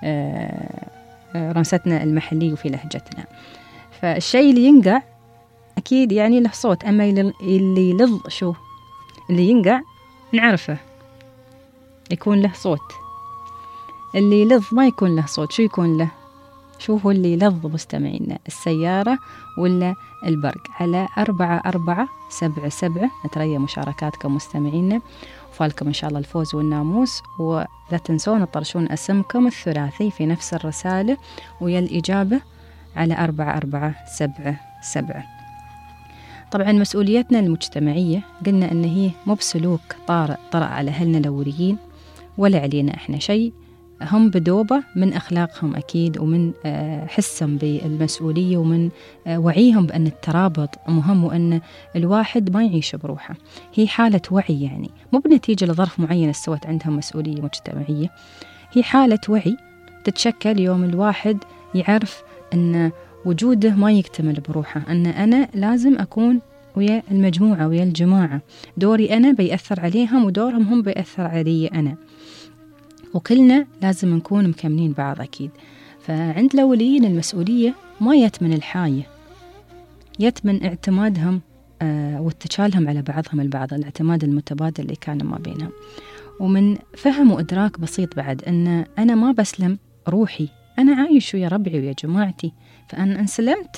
رمستنا المحلية وفي لهجتنا. فالشيء اللي ينقع أكيد يعني له صوت، أما اللي يلظ شو؟ اللي ينقع نعرفه يكون له صوت، اللي يلظ ما يكون له صوت. شو يكون له؟ شو هو اللي يلظ مستمعينا؟ السيارة ولا البرق؟ على 4477 نتريا مشاركاتكم مستمعينا، وفالكم إن شاء الله الفوز والناموس. ولا تنسون تطرشون اسمكم الثلاثي في نفس الرسالة ويا الإجابة على 4477. طبعا مسؤوليتنا المجتمعية قلنا أن هي مو بسلوك طرأ على أهلنا الأوليين ولا علينا إحنا شيء، هم بدوبة من أخلاقهم أكيد، ومن حسهم بالمسؤولية، ومن وعيهم بأن الترابط مهم، وأن الواحد ما يعيش بروحه. هي حالة وعي، يعني مو بنتيجة لظرف معين استوت عندهم مسؤولية مجتمعية، هي حالة وعي تتشكل يوم الواحد يعرف أن وجوده ما يكتمل بروحه، أن أنا لازم أكون ويا المجموعة ويا الجماعة، دوري أنا بيأثر عليهم ودورهم هم بيأثر علي أنا، وكلنا لازم نكون مكملين بعض أكيد. فعند الأوليين المسؤولية ما يتمن الحاية، يتمن اعتمادهم واتكالهم على بعضهم البعض، الاعتماد المتبادل اللي كان ما بينهم، ومن فهم وإدراك بسيط بعد أن أنا ما بسلم روحي، أنا عايش ويا ربعي ويا جماعتي، فأنا إن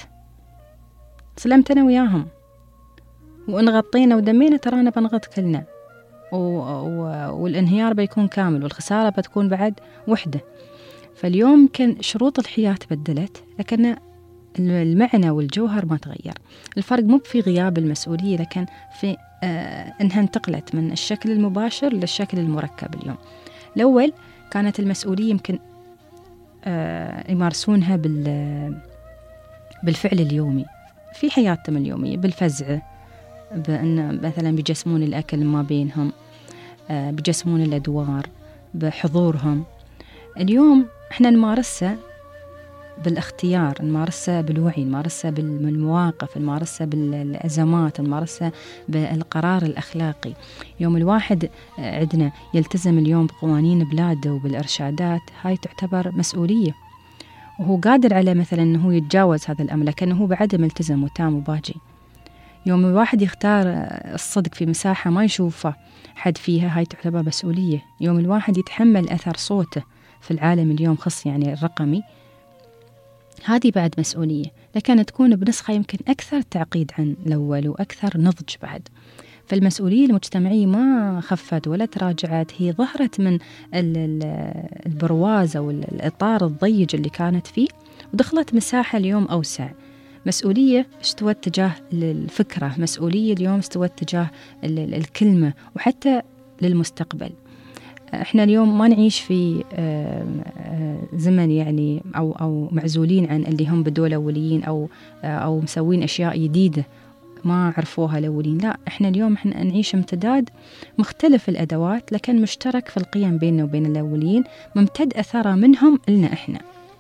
سلمت أنا وياهم، وإن غطينا ودمينا ترانا بنغط كلنا، والانهيار بيكون كامل، والخسارة بتكون بعد وحدة. فاليوم كان شروط الحياة بدلت، لكن المعنى والجوهر ما تغير. الفرق مو في غياب المسؤولية، لكن في إنها انتقلت من الشكل المباشر للشكل المركب. اليوم الأول كانت المسؤولية يمكن يمارسونها بالفعل اليومي في حياتهم اليومية، بالفزعة، بأن مثلا بيجسمون الأكل ما بينهم، بيجسمون الأدوار، بحضورهم. اليوم احنا نمارسها بالاختيار، نمارسها بالوعي، نمارسها بالمواقف، نمارسها بالأزمات، نمارسها بالقرار الأخلاقي. يوم الواحد عندنا يلتزم اليوم بقوانين بلاده وبالإرشادات، هاي تعتبر مسؤولية، وهو قادر على مثلا أنه يتجاوز هذا الأمر، لكنه هو بعد ملتزم وتام وباجي. يوم الواحد يختار الصدق في مساحة ما يشوفه حد فيها، هاي تعتبر مسؤولية. يوم الواحد يتحمل أثر صوته في العالم اليوم خص يعني الرقمي، هذه بعد مسؤولية، لكن تكون بنسخة يمكن أكثر تعقيد عن الأول وأكثر نضج بعد. فالمسؤولية المجتمعية ما خفت ولا تراجعت، هي ظهرت من البرواز أو الإطار الضيق اللي كانت فيه، ودخلت مساحة اليوم أوسع. مسؤولية استوت تجاه الفكرة، مسؤولية اليوم استوت تجاه الكلمة، وحتى للمستقبل. احنا اليوم ما نعيش في زمن يعني أو معزولين عن اللي هم بدول الأوليين أو مسوين أشياء جديدة ما عرفوها الأولين، لا، احنا اليوم احنا نعيش امتداد مختلف الأدوات، لكن مشترك في القيم بيننا وبين الأوليين، ممتد أثره منهم لنا احنا.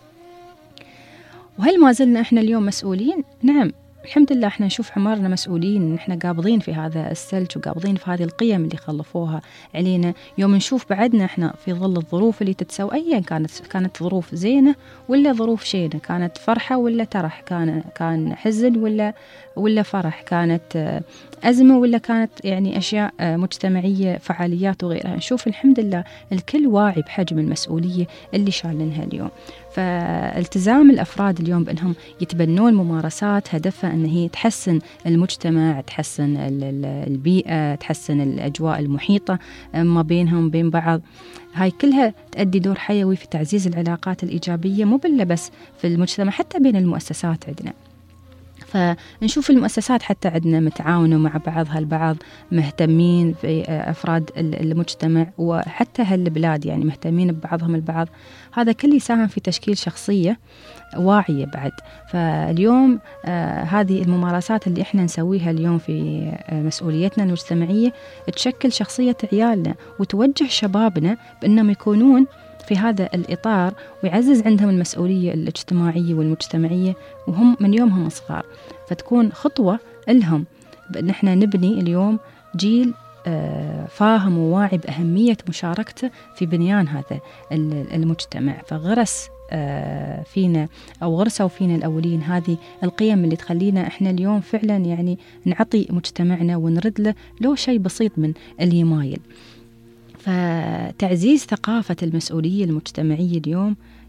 وهل ما زلنا احنا اليوم مسؤولين؟ نعم، الحمد لله احنا نشوف حمارنا مسؤولين، احنا قابضين في هذا السلج وقابضين في هذه القيم اللي خلفوها علينا. يوم نشوف بعدنا احنا في ظل الظروف اللي تتسوى، ايا كانت ظروف زينة ولا ظروف شينة، كانت فرحة ولا ترح، كان حزن ولا فرح، كانت أزمة ولا كانت يعني أشياء مجتمعية، فعاليات وغيرها. نشوف الحمد لله الكل واعي بحجم المسؤولية اللي شالنها اليوم. فالتزام الأفراد اليوم بأنهم يتبنون ممارسات هدفها أن هي تحسن المجتمع، تحسن البيئة، تحسن الأجواء المحيطة ما بينهم بين بعض، هاي كلها تؤدي دور حيوي في تعزيز العلاقات الإيجابية، مو بلا بس في المجتمع، حتى بين المؤسسات عندنا. فنشوف المؤسسات حتى عندنا متعاونة مع بعضها البعض، مهتمين في أفراد المجتمع، وحتى هالبلاد يعني مهتمين ببعضهم البعض. هذا كله يساهم في تشكيل شخصية واعية بعد. فاليوم هذه الممارسات اللي احنا نسويها اليوم في مسؤوليتنا المجتمعية تشكل شخصية عيالنا، وتوجه شبابنا بأنهم يكونون في هذا الإطار، ويعزز عندهم المسؤولية الاجتماعية والمجتمعية وهم من يومهم صغار. فتكون خطوة لهم بأن احنا نبني اليوم جيل فاهم وواعي بأهمية مشاركته في بنيان هذا المجتمع. فغرس فينا أو غرسوا فينا الأولين هذه القيم اللي تخلينا احنا اليوم فعلا يعني نعطي مجتمعنا ونرد له لو شيء بسيط من اليمايل. فتعزيز ثقافة المسؤولية المجتمعية اليوم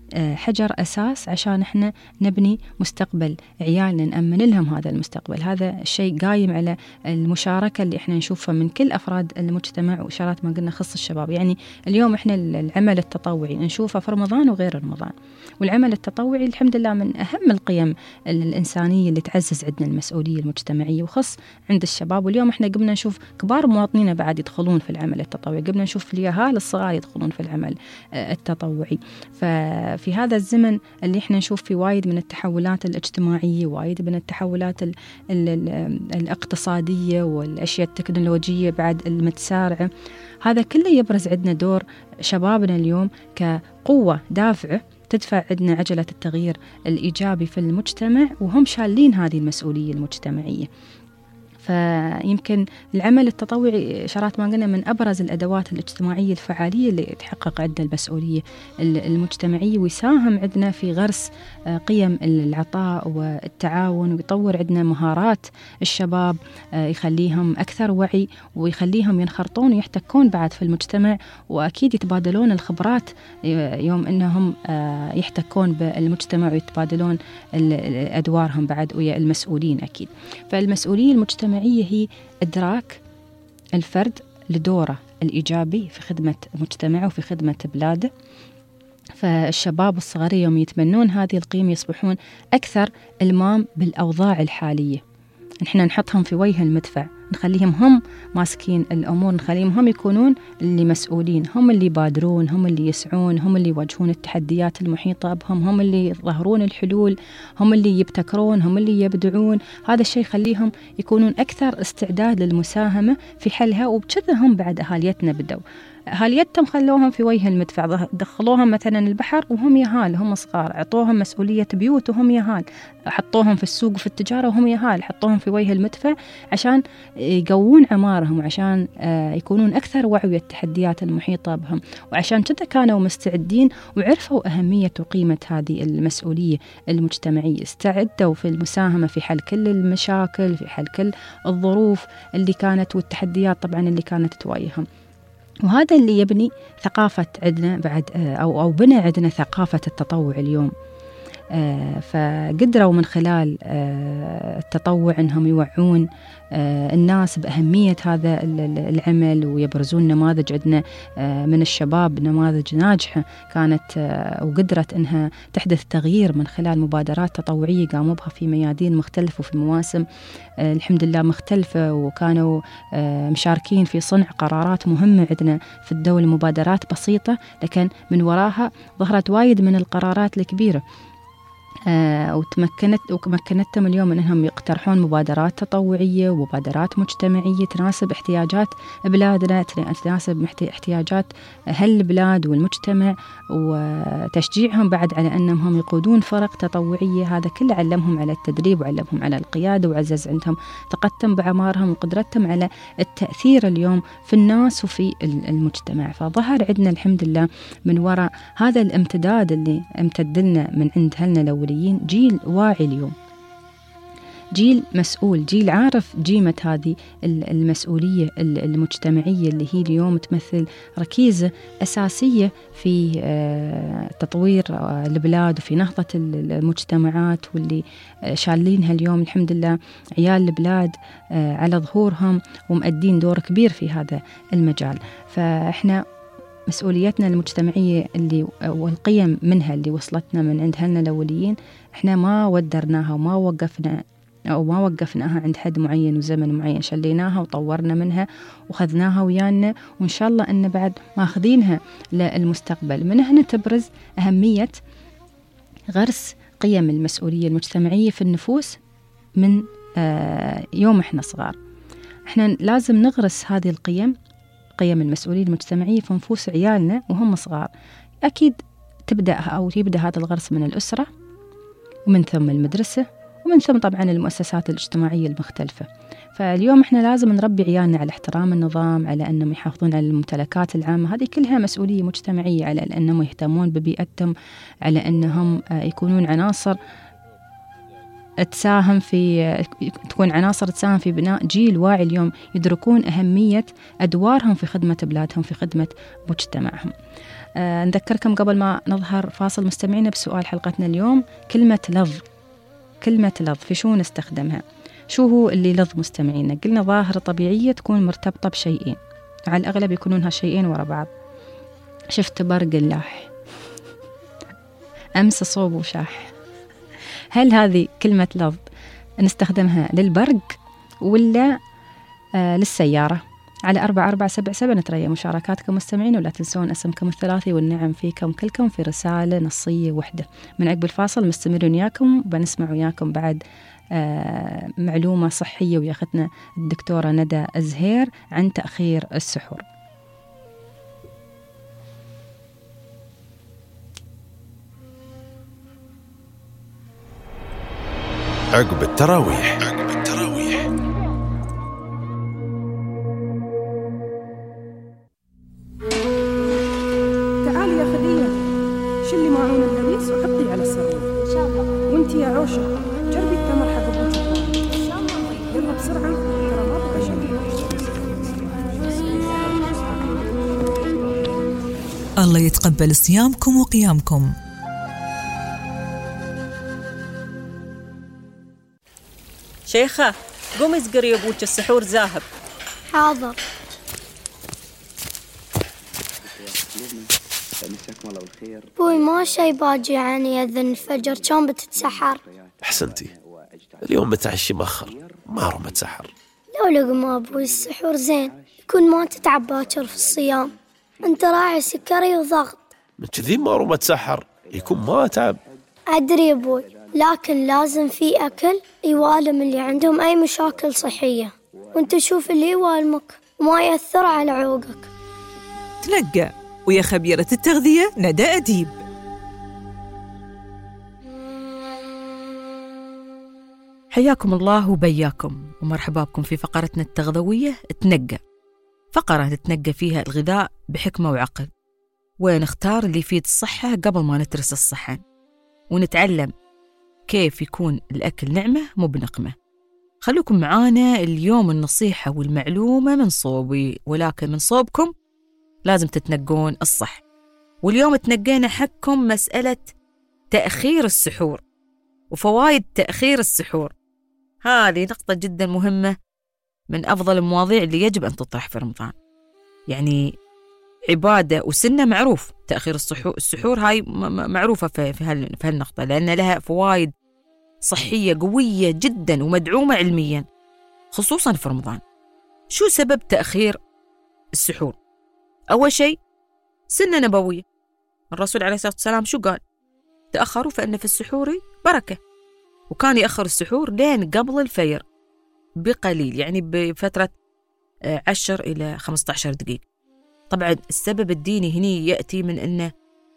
حجر أساس عشان إحنا نبني مستقبل عيالنا، نأمن لهم هذا المستقبل. هذا الشيء قايم على المشاركة اللي إحنا نشوفها من كل أفراد المجتمع، وإشارات ما قلنا خص الشباب. يعني اليوم إحنا العمل التطوعي نشوفه في رمضان وغير رمضان، والعمل التطوعي الحمد لله من أهم القيم الإنسانية اللي تعزز عندنا المسؤولية المجتمعية وخص عند الشباب. واليوم إحنا قمنا نشوف كبار مواطنين بعد يدخلون في العمل التطوعي، قمنا نشوف اليهال الصغار يدخلون في العمل التطوعي. ففي هذا الزمن اللي احنا نشوف فيه وايد من التحولات الاجتماعية، وايد من التحولات الاقتصادية والأشياء التكنولوجية بعد المتسارعة، هذا كله يبرز عندنا دور شبابنا اليوم كقوة دافعة تدفع عندنا عجلة التغيير الإيجابي في المجتمع، وهم شالين هذه المسؤولية المجتمعية. فيمكن العمل التطوعي شرات ما قلنا من أبرز الأدوات الاجتماعية الفعالية اللي تحقق عندنا المسؤولية المجتمعية، ويساهم عندنا في غرس قيم العطاء والتعاون، ويطور عندنا مهارات الشباب، يخليهم أكثر وعي، ويخليهم ينخرطون ويحتكون بعد في المجتمع، وأكيد يتبادلون الخبرات يوم أنهم يحتكون بالمجتمع ويتبادلون أدوارهم بعد ويا المسؤولين أكيد. فالمسؤولية المجتمعية هي إدراك الفرد لدوره الإيجابي في خدمة مجتمعه وفي خدمة بلاده. فالشباب الصغار يوم يتبنون هذه القيم يصبحون أكثر إلمام بالأوضاع الحالية. نحن نحطهم في وجه المدفع، نخليهم هم ماسكين الأمور، نخليهم هم يكونون اللي مسؤولين، هم اللي يبادرون، هم اللي يسعون، هم اللي يواجهون التحديات المحيطة بهم، هم اللي يظهرون الحلول، هم اللي يبتكرون، هم اللي يبدعون. هذا الشيء يخليهم يكونون أكثر استعداد للمساهمة في حلها. وبكذا هم بعد أهاليتنا بدوا، أهاليتهم خلوهم في وجه المدفع، دخلوهم مثلا البحر وهم يهال، هم صغار، عطوهم مسؤولية بيوت وهم يهال، حطوهم في السوق وفي التجارة وهم يهال، حطوهم في وجه المدفع عشان يقوون عمارهم، وعشان يكونون أكثر وعي بالتحديات المحيطة بهم، وعشان كذا كانوا مستعدين وعرفوا أهمية وقيمة هذه المسؤولية المجتمعية، استعدوا في المساهمة في حل كل المشاكل، في حل كل الظروف اللي كانت والتحديات طبعا اللي كانت تواجههم. وهذا اللي يبني ثقافة عندنا بعد أو بنى عندنا ثقافة التطوع اليوم. فقدروا من خلال التطوع أنهم يوعون الناس بأهمية هذا العمل، ويبرزون نماذج عندنا من الشباب، نماذج ناجحة كانت وقدرت أنها تحدث تغيير من خلال مبادرات تطوعية قاموا بها في ميادين مختلفة وفي مواسم الحمد لله مختلفة، وكانوا مشاركين في صنع قرارات مهمة عندنا في الدولة، مبادرات بسيطة لكن من وراها ظهرت وايد من القرارات الكبيرة. ومكنتهم اليوم أنهم يقترحون مبادرات تطوعية ومبادرات مجتمعية تناسب احتياجات بلادنا، تناسب احتياجات أهل البلاد والمجتمع، وتشجيعهم بعد على أنهم يقودون فرق تطوعية. هذا كله علمهم على التدريب وعلمهم على القيادة، وعزز عندهم ثقتهم بعمارهم وقدرتهم على التأثير اليوم في الناس وفي المجتمع. فظهر عندنا الحمد لله من وراء هذا الامتداد اللي امتد لنا من عند أهلنا الأوليين جيل واعي اليوم، جيل مسؤول، جيل عارف قيمة هذه المسؤولية المجتمعية اللي هي اليوم تمثل ركيزة أساسية في تطوير البلاد وفي نهضة المجتمعات، واللي شالينها اليوم الحمد لله عيال البلاد على ظهورهم ومؤدين دور كبير في هذا المجال. فإحنا مسؤوليتنا المجتمعية اللي والقيم منها اللي وصلتنا من عند أهلنا الأوليين، إحنا ما ودرناها وما وقفناها عند حد معين وزمن معين، شليناها وطورنا منها وخذناها ويانا، وإن شاء الله أن بعد ماخذينها للمستقبل. من هنا تبرز أهمية غرس قيم المسؤولية المجتمعية في النفوس من يوم إحنا صغار. إحنا لازم نغرس هذه القيم، قيم المسؤولية المجتمعية في نفوس عيالنا وهم صغار. أكيد يبدأ هذا الغرس من الأسرة، ومن ثم المدرسة، ومن ثم طبعا المؤسسات الاجتماعية المختلفة. فاليوم إحنا لازم نربي عيالنا على احترام النظام، على أنهم يحافظون على الممتلكات العامة، هذه كلها مسؤولية مجتمعية، على أنهم يهتمون ببيئتهم، على أنهم يكونون عناصر تكون عناصر تساهم في بناء جيل واعي اليوم يدركون أهمية أدوارهم في خدمة بلادهم، في خدمة مجتمعهم. نذكركم قبل ما نظهر فاصل مستمعينا بسؤال حلقتنا اليوم، كلمة لظ في شو نستخدمها؟ شو هو اللي لظ مستمعينا؟ قلنا ظاهرة طبيعية تكون مرتبطة بشيئين، على الأغلب يكونون هالشيئين ورا بعض. شفت برق اللاح، أمس صوب وشاح. هل هذه كلمة لظ نستخدمها للبرق ولا للسيارة؟ على 4477 نتريا مشاركاتكم مستمعين، ولا تنسون اسمكم الثلاثي والنعم فيكم كلكم في رسالة نصية وحدة. من عقب الفاصل مستمرين وياكم، بنسمع وياكم بعد معلومة صحية وياختنا الدكتورة ندى الزهير عن تأخير السحور. عقب التراويح. تعالي يا خديجة، شلي معون اللبيس وحطيه على الصاروخ. إن شاء الله. وانتي يا عوشة جربي التمر حق أبوك. إن شاء الله. يلا بسرعة، ترى ما بقى شيء. الله يتقبل صيامكم وقيامكم. شيخة قومي اسقري أبوك، السحور ذاهب. حاضر. بوي ما شي باجي يعني يأذن الفجر، كان بتتسحر. أحسنتي، اليوم بتعشي مأخر، ما روم تسحر. لو لقما أبوي السحور زين، يكون ما تتعب باكر في الصيام. أنت راعي سكري وضغط، من كذي ما روم تسحر، يكون ما تعب. أدري أبوي، لكن لازم في أكل يوالم اللي عندهم أي مشاكل صحية، وانت شوف اللي يوالمك وما يأثر على عروقك. تنقى ويا خبيرة التغذية ندى أديب. حياكم الله وبياكم ومرحبا بكم في فقرتنا التغذوية تنقى، فقرة نتنقى فيها الغذاء بحكمة وعقل، ونختار اللي يفيد الصحة قبل ما نترس الصحن، ونتعلم كيف يكون الأكل نعمة مو بنقمة. خلوكم معانا اليوم، النصيحة والمعلومة من صوبي، ولكن من صوبكم لازم تتنقون الصح. واليوم تنقينا حقكم مسألة تأخير السحور وفوائد تأخير السحور. هذه نقطة جدا مهمة، من أفضل المواضيع اللي يجب أن تطرح في رمضان. يعني عبادة وسنة معروف، تأخير السحور هاي معروفة في هالنقطة، لأن لها فوائد صحية قوية جدا ومدعومة علميا، خصوصا في رمضان. شو سبب تأخير السحور؟ أول شيء سنة نبوية، الرسول عليه الصلاة والسلام شو قال؟ تأخروا فإن في السحور بركة. وكان يأخر السحور لين قبل الفجر بقليل، يعني بفترة 10 إلى 15 دقيقة. طبعا السبب الديني هني يأتي من أنه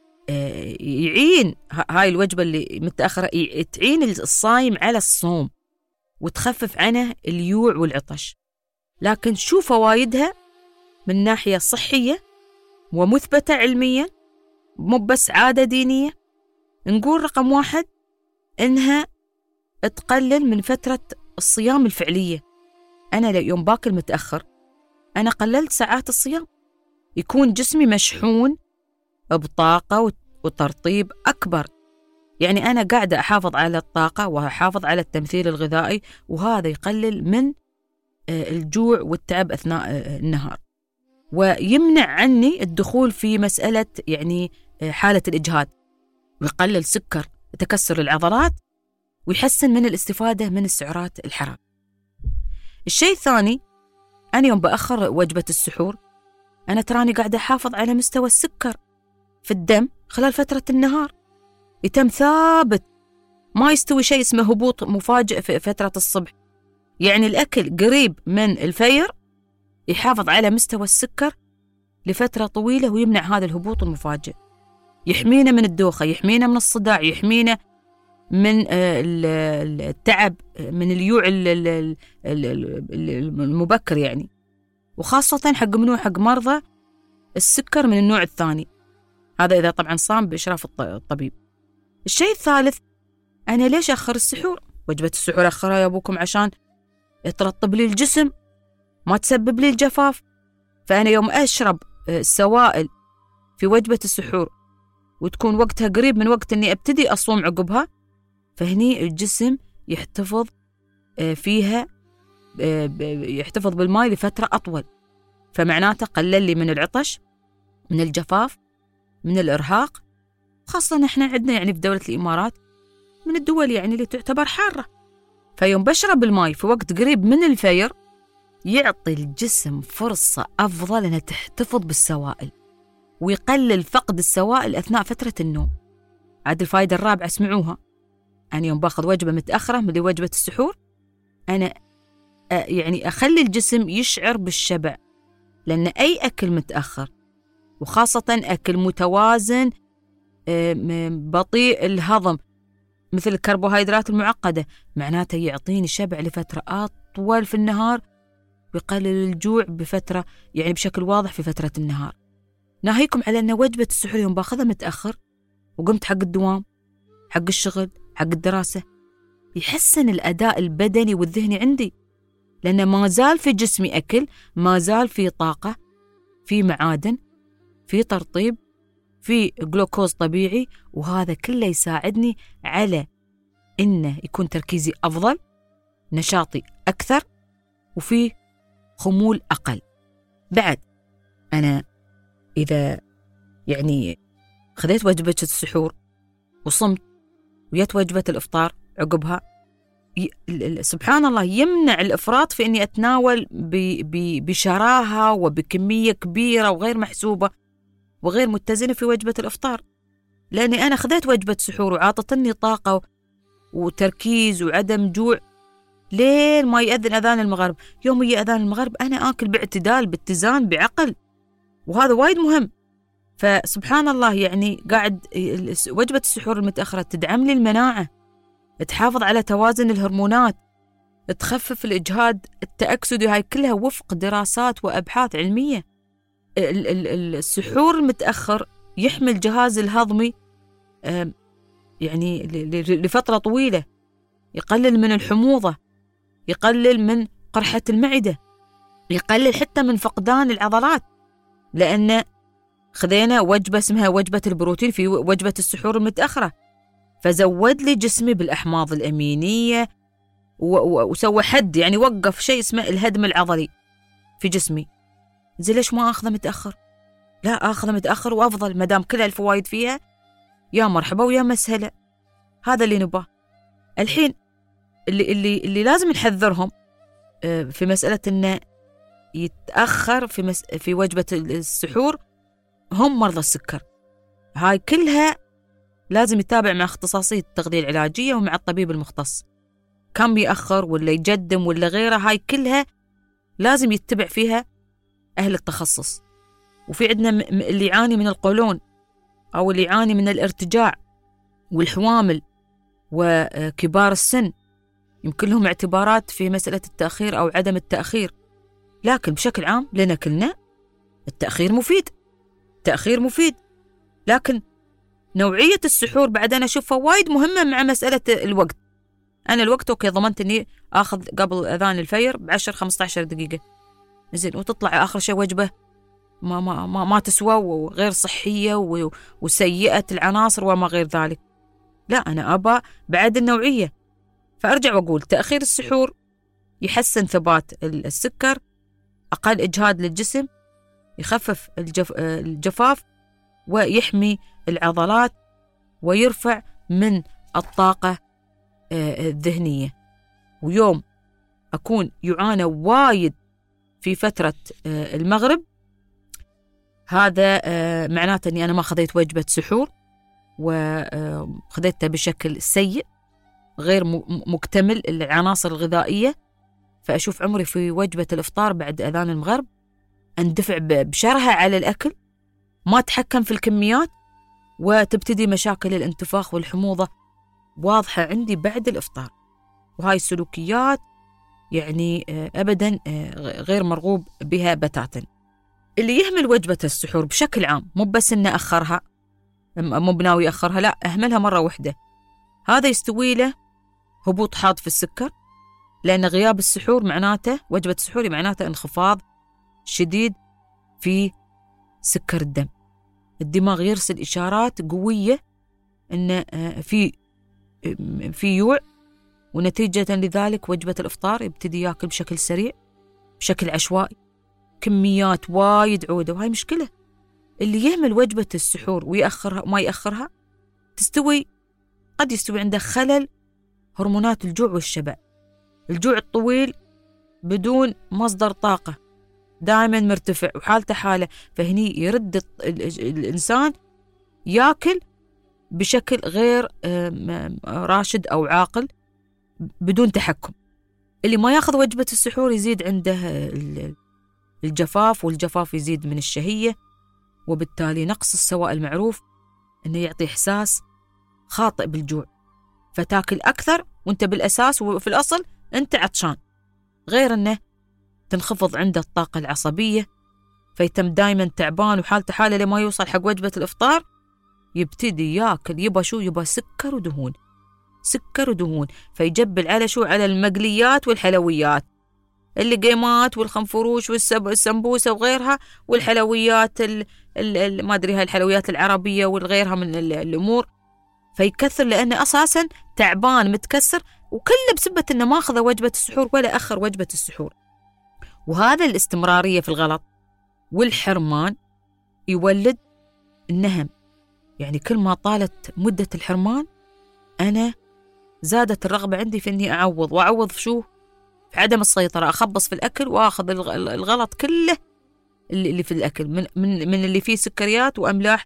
يعين هاي الوجبة اللي متأخرة، تعين الصايم على الصوم وتخفف عنه اليوع والعطش. لكن شو فوايدها من ناحية صحية ومثبتة علميا، مو بس عادة دينية؟ نقول رقم 1 إنها تقلل من فترة الصيام الفعلية. أنا يوم باكل متأخر أنا قللت ساعات الصيام، يكون جسمي مشحون بطاقة وترطيب أكبر. يعني أنا قاعدة أحافظ على الطاقة وأحافظ على التمثيل الغذائي، وهذا يقلل من الجوع والتعب أثناء النهار، ويمنع عني الدخول في مسألة يعني حالة الإجهاد، ويقلل سكر تكسر العضلات، ويحسن من الاستفادة من السعرات الحرارية. الشيء الثاني، أنا يوم بأخر وجبة السحور أنا تراني قاعدة أحافظ على مستوى السكر في الدم خلال فترة النهار، يتم ثابت، ما يستوي شيء اسمه هبوط مفاجئ في فترة الصبح. يعني الأكل قريب من الفجر يحافظ على مستوى السكر لفترة طويلة، ويمنع هذا الهبوط المفاجئ، يحمينا من الدوخة، يحمينا من الصداع، يحمينا من التعب، من اليوع المبكر يعني، وخاصة حق منو؟ حق مرضى السكر من النوع الثاني، هذا إذا طبعا صام بإشراف الطبيب. الشيء الثالث، أنا ليش أخر السحور؟ وجبة السحور أخرها يا أبوكم عشان ترطب لي الجسم، ما تسبب لي الجفاف. فأنا يوم أشرب السوائل في وجبة السحور وتكون وقتها قريب من وقت أني أبتدي أصوم عقبها، فهني الجسم يحتفظ فيها، يحتفظ بالماء لفترة أطول، فمعناته قلل لي من العطش، من الجفاف، من الإرهاق. خاصة إحنا عندنا يعني في دولة الإمارات من الدول يعني اللي تعتبر حارة، فيوم بشرب الماء في وقت قريب من الفجر يعطي الجسم فرصة أفضل أنها تحتفظ بالسوائل ويقلل فقد السوائل أثناء فترة النوم. عاد الفائدة الرابعة اسمعوها، أنا يوم باخذ وجبة متأخرة من وجبة السحور أنا يعني أخلي الجسم يشعر بالشبع، لأن أي أكل متأخر وخاصة أكل متوازن بطيء الهضم مثل الكربوهيدرات المعقدة معناته يعطيني شبع لفترة أطول في النهار ويقلل الجوع بفترة يعني بشكل واضح في فترة النهار. ناهيكم على أن وجبة السحور يوم باخذها متأخر وقمت حق الدوام، حق الشغل، حق الدراسة، يحسن الأداء البدني والذهني عندي، لأن ما زال في جسمي أكل، ما زال في طاقة، في معادن، في ترطيب، في جلوكوز طبيعي، وهذا كله يساعدني على إنه يكون تركيزي أفضل، نشاطي أكثر، وفي خمول أقل. بعد أنا إذا يعني خذيت وجبة السحور وصمت ويت وجبة الإفطار عقبها، سبحان الله يمنع الإفراط في أني أتناول بشراهة وبكمية كبيرة وغير محسوبة وغير متزنة في وجبة الإفطار، لأني أنا خذيت وجبة سحور وعاطتني طاقة وتركيز وعدم جوع لين ما يأذن أذان المغرب. يوم يجي أذان المغرب أنا آكل باعتدال، باتزان، بعقل، وهذا وايد مهم. فسبحان الله يعني قاعد وجبة السحور المتأخرة تدعم لي المناعة، تحافظ على توازن الهرمونات، تخفف الإجهاد التأكسدي، هاي كلها وفق دراسات وأبحاث علمية. السحور المتأخر يحمي الجهاز الهضمي يعني لفترة طويلة، يقلل من الحموضة، يقلل من قرحة المعدة، يقلل حتى من فقدان العضلات، لأن خذينا وجبة اسمها وجبة البروتين في وجبة السحور المتأخرة، فزود لي جسمي بالأحماض الأمينية وسوى حد، يعني وقف شيء اسمه الهدم العضلي في جسمي. زي ليش ما أخذه متأخر؟ لا، أخذه متأخر وأفضل، مدام كل الفوائد فيها يا مرحبا ويا مسهلة. هذا اللي نباه. الحين اللي لازم نحذرهم في مسألة إنه يتأخر في وجبة السحور هم مرضى السكر. هاي كلها لازم يتابع مع اختصاصية التغذية العلاجية ومع الطبيب المختص، كم يأخر ولا يقدم ولا غيره، هاي كلها لازم يتبع فيها أهل التخصص. وفي عندنا اللي يعاني من القولون أو اللي يعاني من الارتجاع والحوامل وكبار السن، يمكن لهم اعتبارات في مسألة التأخير أو عدم التأخير، لكن بشكل عام لنا كلنا التأخير مفيد، التأخير مفيد. لكن نوعية السحور بعد أنا أشوفها وايد مهمة مع مسألة الوقت. أنا الوقت أوكي ضمنت أني أخذ قبل أذان الفجر ب10-15 دقيقة، زين، وتطلع آخر شيء وجبة ما تسوى وغير صحية وسيئة العناصر وما غير ذلك. لا، أنا أبا بعد النوعية. فأرجع وأقول تأخير السحور يحسن ثبات السكر، أقل إجهاد للجسم، يخفف الجفاف ويحمي العضلات ويرفع من الطاقة الذهنية. ويوم أكون يعانى وايد في فترة المغرب، هذا معناته أني أنا ما خذيت وجبة سحور وخذيتها بشكل سيء غير مكتمل العناصر الغذائية. فأشوف عمري في وجبة الإفطار بعد أذان المغرب أندفع بشرها على الأكل، ما أتحكم في الكميات، وتبتدي مشاكل الانتفاخ والحموضة واضحة عندي بعد الإفطار. وهاي السلوكيات يعني أبدا غير مرغوب بها بتاتا. اللي يهمل وجبة السحور بشكل عام، مو بس إنه أخرها، مو بناوي أخرها، لا، أهملها مرة واحدة، هذا يستوي له هبوط حاد في السكر، لأن غياب السحور معناته، وجبة السحور معناته انخفاض شديد في سكر الدم. الدماغ يرسل إشارات قوية إن في يوع، ونتيجة لذلك وجبة الإفطار يبتدي يأكل بشكل سريع بشكل عشوائي كميات وايد عودة. وهاي مشكلة. اللي يهمل وجبة السحور ويأخرها وما يأخرها قد يستوي عنده خلل هرمونات الجوع والشبع. الجوع الطويل بدون مصدر طاقة دائما مرتفع وحالته حالة، فهني يرد الإنسان يأكل بشكل غير راشد أو عاقل بدون تحكم. اللي ما ياخذ وجبة السحور يزيد عنده الجفاف، والجفاف يزيد من الشهية، وبالتالي نقص السوائل المعروف أنه يعطي إحساس خاطئ بالجوع، فتاكل أكثر وانت بالأساس وفي الأصل انت عطشان، غير أنه تنخفض عنده الطاقة العصبية، فيتم دايما تعبان وحالته حالة لما يوصل حق وجبة الإفطار يبتدي ياكل يبا سكر ودهون، سكر ودهون، فيجبل على على المقليات والحلويات، اللقيمات والخنفروش والسمبوسة وغيرها، والحلويات ما أدري هاي الحلويات العربية والغيرها من الأمور، فيكثر لأنه أساسا تعبان متكسر، وكله بسبة أنه ما أخذ وجبة السحور ولا أخر وجبة السحور. وهذا الاستمرارية في الغلط والحرمان يولد النهم. يعني كل ما طالت مدة الحرمان أنا زادت الرغبة عندي في أني أعوض في في عدم السيطرة، أخبص في الأكل وأخذ الغلط كله اللي في الأكل من اللي فيه سكريات وأملاح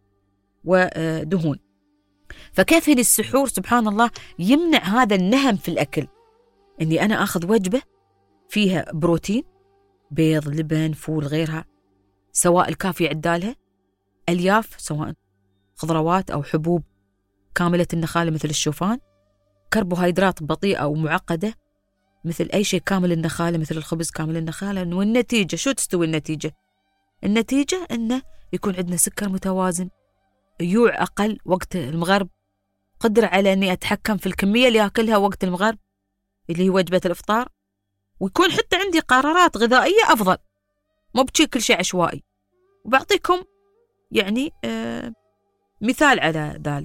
ودهون. فكيف هنا السحور سبحان الله يمنع هذا النهم في الأكل، أني أنا أخذ وجبة فيها بروتين، بيض، لبن، فول، غيرها، سوائل كافية عدالها، ألياف سواء خضروات أو حبوب كاملة النخالة مثل الشوفان، كربوهيدرات بطيئة أو معقدة مثل أي شيء كامل النخالة مثل الخبز كامل النخالة. والنتيجة شو تستوي النتيجة؟ النتيجة أنه يكون عندنا سكر متوازن، يوع أقل وقت المغرب، قدرة على أني أتحكم في الكمية اللي أكلها وقت المغرب اللي هي وجبة الإفطار، ويكون حتى عندي قرارات غذائية أفضل، مو بشي كل شيء عشوائي. وبعطيكم يعني مثال على ذلك.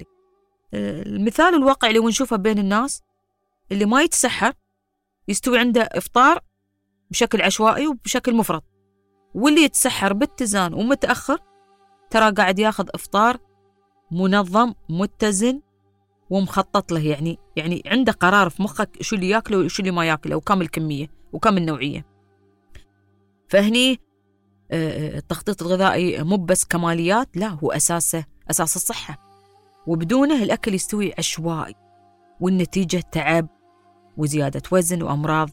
المثال الواقع اللي نشوفه بين الناس اللي ما يتسحر يستوي عنده إفطار بشكل عشوائي وبشكل مفرط، واللي يتسحر باتزان ومتأخر ترى قاعد ياخذ إفطار منظم متزن ومخطط له، يعني عنده قرار في مخك شو اللي ياكله وشو اللي ما ياكله وكم الكمية وكم النوعية. فهني التخطيط الغذائي مو بس كماليات، لا هو أساس الصحة، وبدونه الأكل يستوي عشوائي، والنتيجة تعب وزيادة وزن وأمراض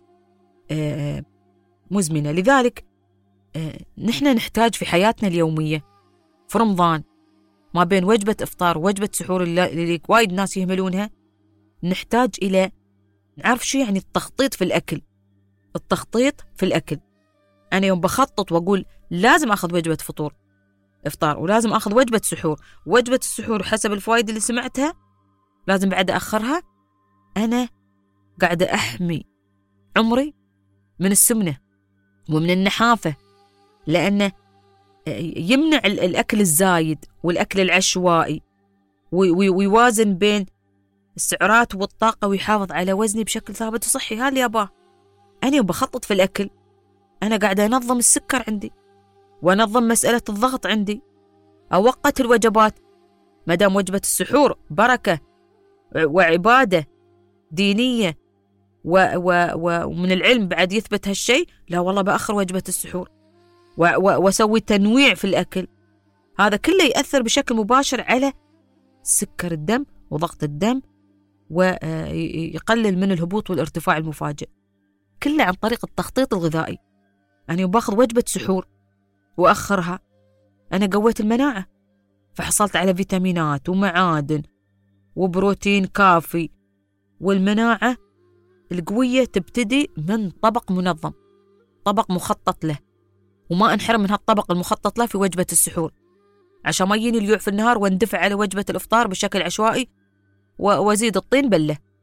مزمنة. لذلك نحن نحتاج في حياتنا اليومية في رمضان ما بين وجبة إفطار ووجبة سحور اللي وايد ناس يهملونها، نحتاج إلى نعرف شو يعني التخطيط في الأكل. التخطيط في الأكل، أنا يوم بخطط وأقول لازم أخذ وجبة إفطار ولازم أخذ وجبة سحور، وجبة السحور حسب الفوائد اللي سمعتها لازم بعد أخرها، أنا قاعدة أحمي عمري من السمنة ومن النحافة، لأنه يمنع الأكل الزايد والأكل العشوائي، ويوازن بين السعرات والطاقة، ويحافظ على وزني بشكل ثابت وصحي. هذا اللي أباه. أنا بخطط في الأكل أنا قاعدة أنظم السكر عندي، وأنظم مسألة الضغط عندي، أوقت الوجبات. مدام وجبة السحور بركة وعبادة دينية ومن العلم بعد يثبت هالشيء، لا والله بأخر وجبة السحور وأسوي تنويع في الأكل. هذا كله يأثر بشكل مباشر على سكر الدم وضغط الدم، ويقلل من الهبوط والارتفاع المفاجئ، كله عن طريق التخطيط الغذائي. أنا باخذ وجبة سحور وأخرها، أنا قويت المناعة، فحصلت على فيتامينات ومعادن وبروتين كافي، والمناعة القوية تبتدي من طبق منظم، طبق مخطط له، وما انحرم من هالطبق المخطط له في وجبة السحور، عشان ما يجيني اليوع في النهار واندفع على وجبة الإفطار بشكل عشوائي وازيد الطين بلة.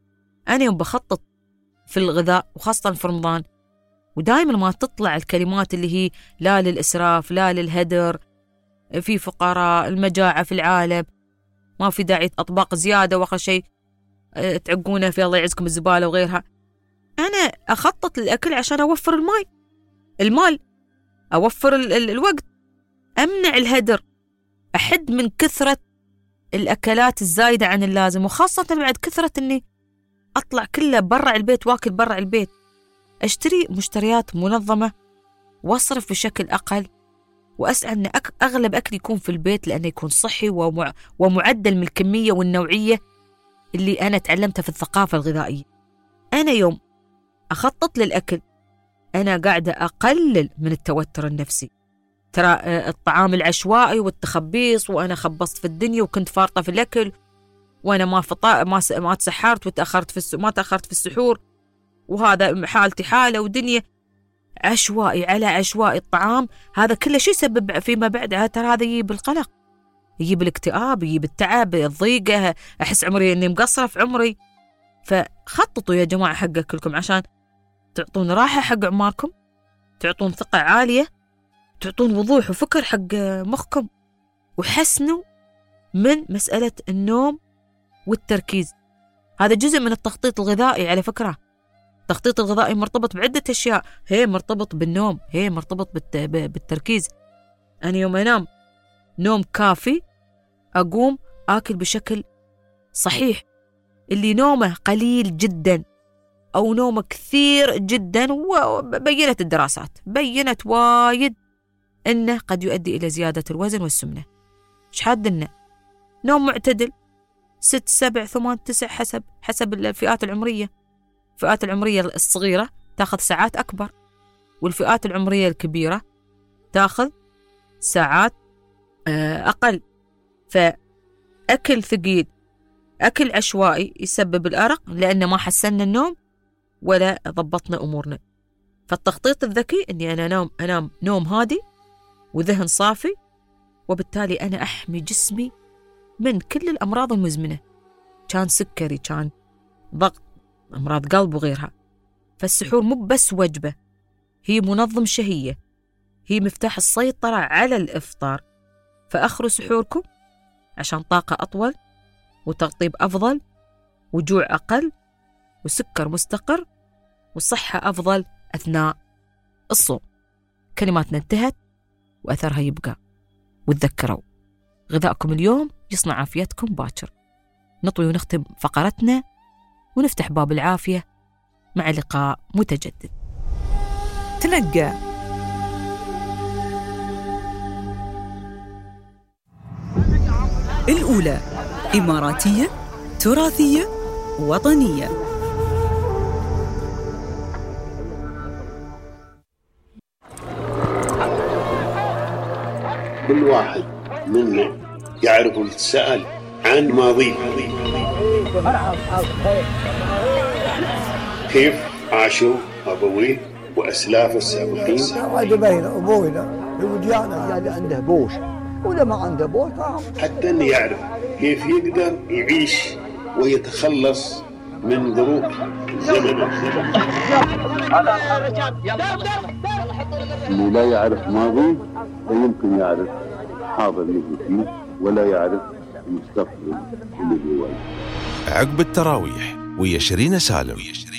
أنا يوم بخطط في الغذاء وخاصة في رمضان، ودائما ما تطلع الكلمات اللي هي لا للإسراف، لا للهدر، في فقراء، المجاعة في العالم، ما في داعي أطباق زيادة وآخر شيء تعقونه في الله يعزكم الزبالة وغيرها. أنا أخطط للأكل عشان أوفر المال، أوفر الوقت، أمنع الهدر، أحد من كثرة الأكلات الزايدة عن اللازم، وخاصة بعد كثرة أني أطلع كله برا البيت واكل برا البيت، أشتري مشتريات منظمة وأصرف بشكل أقل، وأسعى أن أغلب أكل يكون في البيت لأنه يكون صحي ومعدل من الكمية والنوعية اللي أنا تعلمتها في الثقافة الغذائية. أنا يوم أخطط للأكل أنا قاعدة أقلل من التوتر النفسي. ترى الطعام العشوائي والتخبيص، وأنا خبصت في الدنيا وكنت فارطة في الأكل، وأنا ما تسحرت وتأخرت ما تأخرت في السحور، وهذا حالتي حالة ودنيا عشوائي على عشوائي. الطعام هذا كله شيء يسبب فيما بعد، ترى هذا يجيب القلق، يجيب الاكتئاب، يجيب التعب، الضيقة، أحس عمري إني مقصرة في عمري. فخططوا يا جماعة حق أكلكم عشان تعطون راحة حق عماركم، تعطون ثقة عالية، تعطون وضوح وفكر حق مخكم، وحسنوا من مسألة النوم والتركيز. هذا جزء من التخطيط الغذائي على فكرة. التخطيط الغذائي مرتبط بعدة أشياء، هي مرتبط بالنوم، هي مرتبط بالتركيز. أنا يوم أنام نوم كافي أقوم آكل بشكل صحيح. اللي نومه قليل جدا أو نومه كثير جدا، وبينت الدراسات، بينت وايد أنه قد يؤدي إلى زيادة الوزن والسمنة. إيش حادنا؟ نوم معتدل 6 7 8 9 حسب الفئات العمرية. الفئات العمرية الصغيرة تأخذ ساعات أكبر، والفئات العمرية الكبيرة تأخذ ساعات أقل. فأكل ثقيل، أكل عشوائي يسبب الأرق لأنه ما حسنا النوم ولا ضبطنا أمورنا. فالتخطيط الذكي أني أنا أنام نوم هادي وذهن صافي، وبالتالي أنا أحمي جسمي من كل الأمراض المزمنة، كان سكري، كان ضغط، أمراض قلب وغيرها. فالسحور مو بس وجبة، هي منظم شهية، هي مفتاح السيطرة على الإفطار. فأخروا سحوركم عشان طاقة أطول، وترطيب أفضل، وجوع أقل، وسكر مستقر، وصحة أفضل أثناء الصوم. كلماتنا انتهت وأثرها يبقى. وتذكروا غذائكم اليوم يصنع عافيتكم باكر. نطوي ونختم فقرتنا ونفتح باب العافية مع لقاء متجدد. تنقى الأولى إماراتية، تراثية، وطنية. كل واحد منا يعرف ويتساءل عن ماضيه، كيف عاشوا أبويه وأسلافه السابقين. هذا بين أبوينا يوديانا اللي عنده بوش ولا ما عنده بوش، حتى أن يعرف كيف يقدر يعيش ويتخلص من ظروف الزمن. اللي لا يعرف ماضي لا يمكن يعرف حاضر اللي فيه، ولا يعرف المستقبل اللي بيواجهه. عقب التراويح ويا شيرين سالم.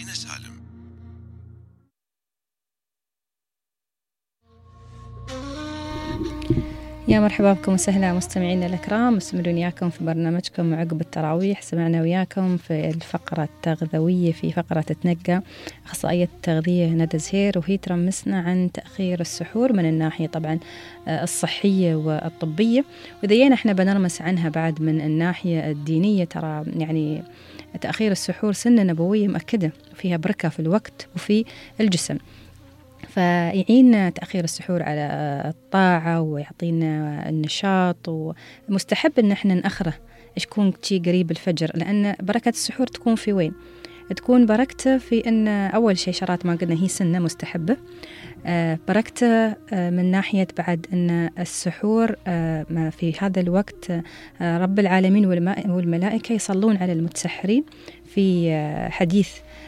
يا مرحبا بكم وسهلا مستمعينا الأكرام، مستمرين وياكم في برنامجكم عقب التراويح. سمعنا وياكم في الفقرة التغذوية في فقرة تنقى أخصائية التغذية ندى زهير، وهي ترمسنا عن تأخير السحور من الناحية طبعا الصحية والطبية، وذينا احنا بنرمس عنها بعد من الناحية الدينية. ترى يعني تأخير السحور سنة نبوية مؤكدة، وفيها بركة في الوقت وفي الجسم. فيعين تأخير السحور على الطاعة ويعطينا النشاط، ومستحب إن احنا نأخره يكون شيء قريب الفجر، لأن بركة السحور تكون في وين؟ تكون بركته في أن أول شيء شرات ما قلنا هي سنة مستحبة. بركته من ناحية بعد أن السحور في هذا الوقت رب العالمين والملائكة يصلون على المتسحرين في حديث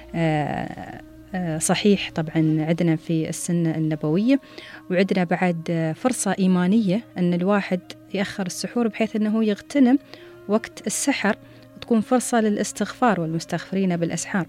صحيح طبعا عندنا في السنة النبوية، وعندنا بعد فرصة إيمانية أن الواحد يأخر السحور بحيث أنه يغتنم وقت السحر، تكون فرصة للاستغفار والمستغفرين بالأسحار.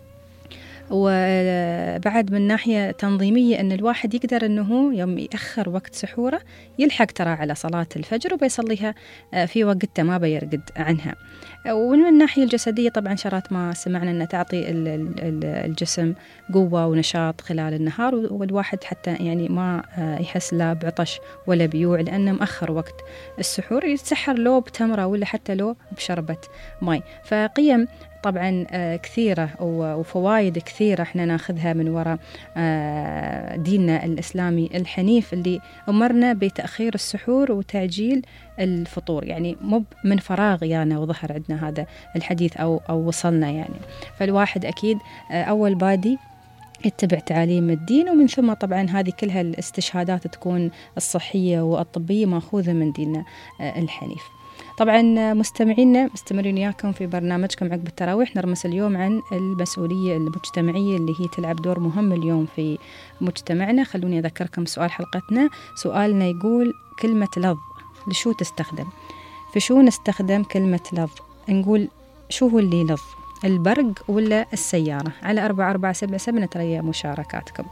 وبعد من ناحية تنظيمية أن الواحد يقدر أنه يوم يأخر وقت سحوره يلحق ترى على صلاة الفجر وبيصليها في وقتها ما بيرقد عنها. ومن الناحية الجسدية طبعا شرات ما سمعنا أن تعطي الجسم قوة ونشاط خلال النهار، والواحد حتى يعني ما يحس لا بعطش ولا بيوع لأنه مأخر وقت السحور، يتسحر لو بتمرة ولا حتى لو بشربة ماء. فقيم طبعا كثيرة وفوائد كثيرة احنا ناخذها من وراء ديننا الإسلامي الحنيف اللي أمرنا بتأخير السحور وتعجيل الفطور. يعني مو من فراغ يعني وظهر عندنا هذا الحديث أو وصلنا يعني. فالواحد أكيد أول بادي يتبع تعاليم الدين، ومن ثم طبعا هذه كلها الاستشهادات تكون الصحية والطبية مأخوذة من ديننا الحنيف. طبعا مستمعينا مستمرين إياكم في برنامجكم عقب التراويح. نرمس اليوم عن المسؤولية المجتمعية اللي هي تلعب دور مهم اليوم في مجتمعنا. خلوني أذكركم سؤال حلقتنا. سؤالنا يقول كلمة لظ لشو تستخدم؟ في شو نستخدم كلمة لظ؟ نقول شو هو اللي لظ؟ البرق ولا السيارة؟ على 4477 نتريا مشاركاتكم.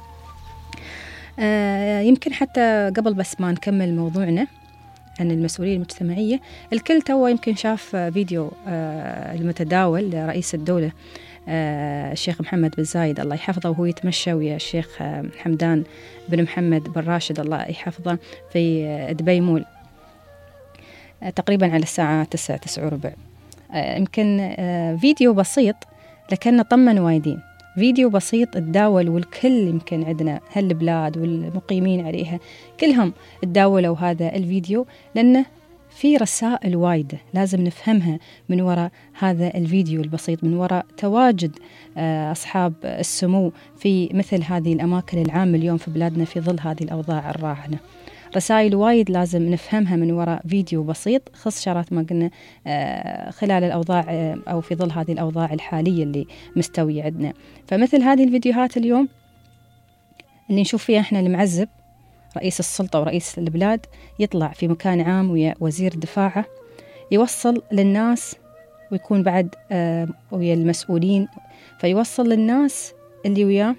يمكن حتى قبل بس ما نكمل موضوعنا عن المسؤولية المجتمعية، الكل توا يمكن شاف فيديو المتداول لرئيس الدولة الشيخ محمد بن زايد الله يحفظه وهو يتمشى ويا الشيخ حمدان بن محمد بن راشد الله يحفظه في دبي مول تقريبا على الساعة 9:09:15. يمكن فيديو بسيط لكنه طمن وايدين، فيديو بسيط تداول والكل يمكن عندنا هالبلاد والمقيمين عليها كلهم تداولوا هذا الفيديو، لأنه في رسائل وايدة لازم نفهمها من وراء هذا الفيديو البسيط، من وراء تواجد أصحاب السمو في مثل هذه الأماكن العامة اليوم في بلادنا في ظل هذه الأوضاع الراهنة. رسائل وايد لازم نفهمها من وراء فيديو بسيط خص شرات ما قلنا خلال الأوضاع أو في ظل هذه الأوضاع الحالية اللي مستوية عندنا. فمثل هذه الفيديوهات اليوم اللي نشوف فيها احنا المعزب رئيس السلطة ورئيس البلاد يطلع في مكان عام ويا وزير دفاعه يوصل للناس، ويكون بعد ويا المسؤولين، فيوصل للناس اللي وياه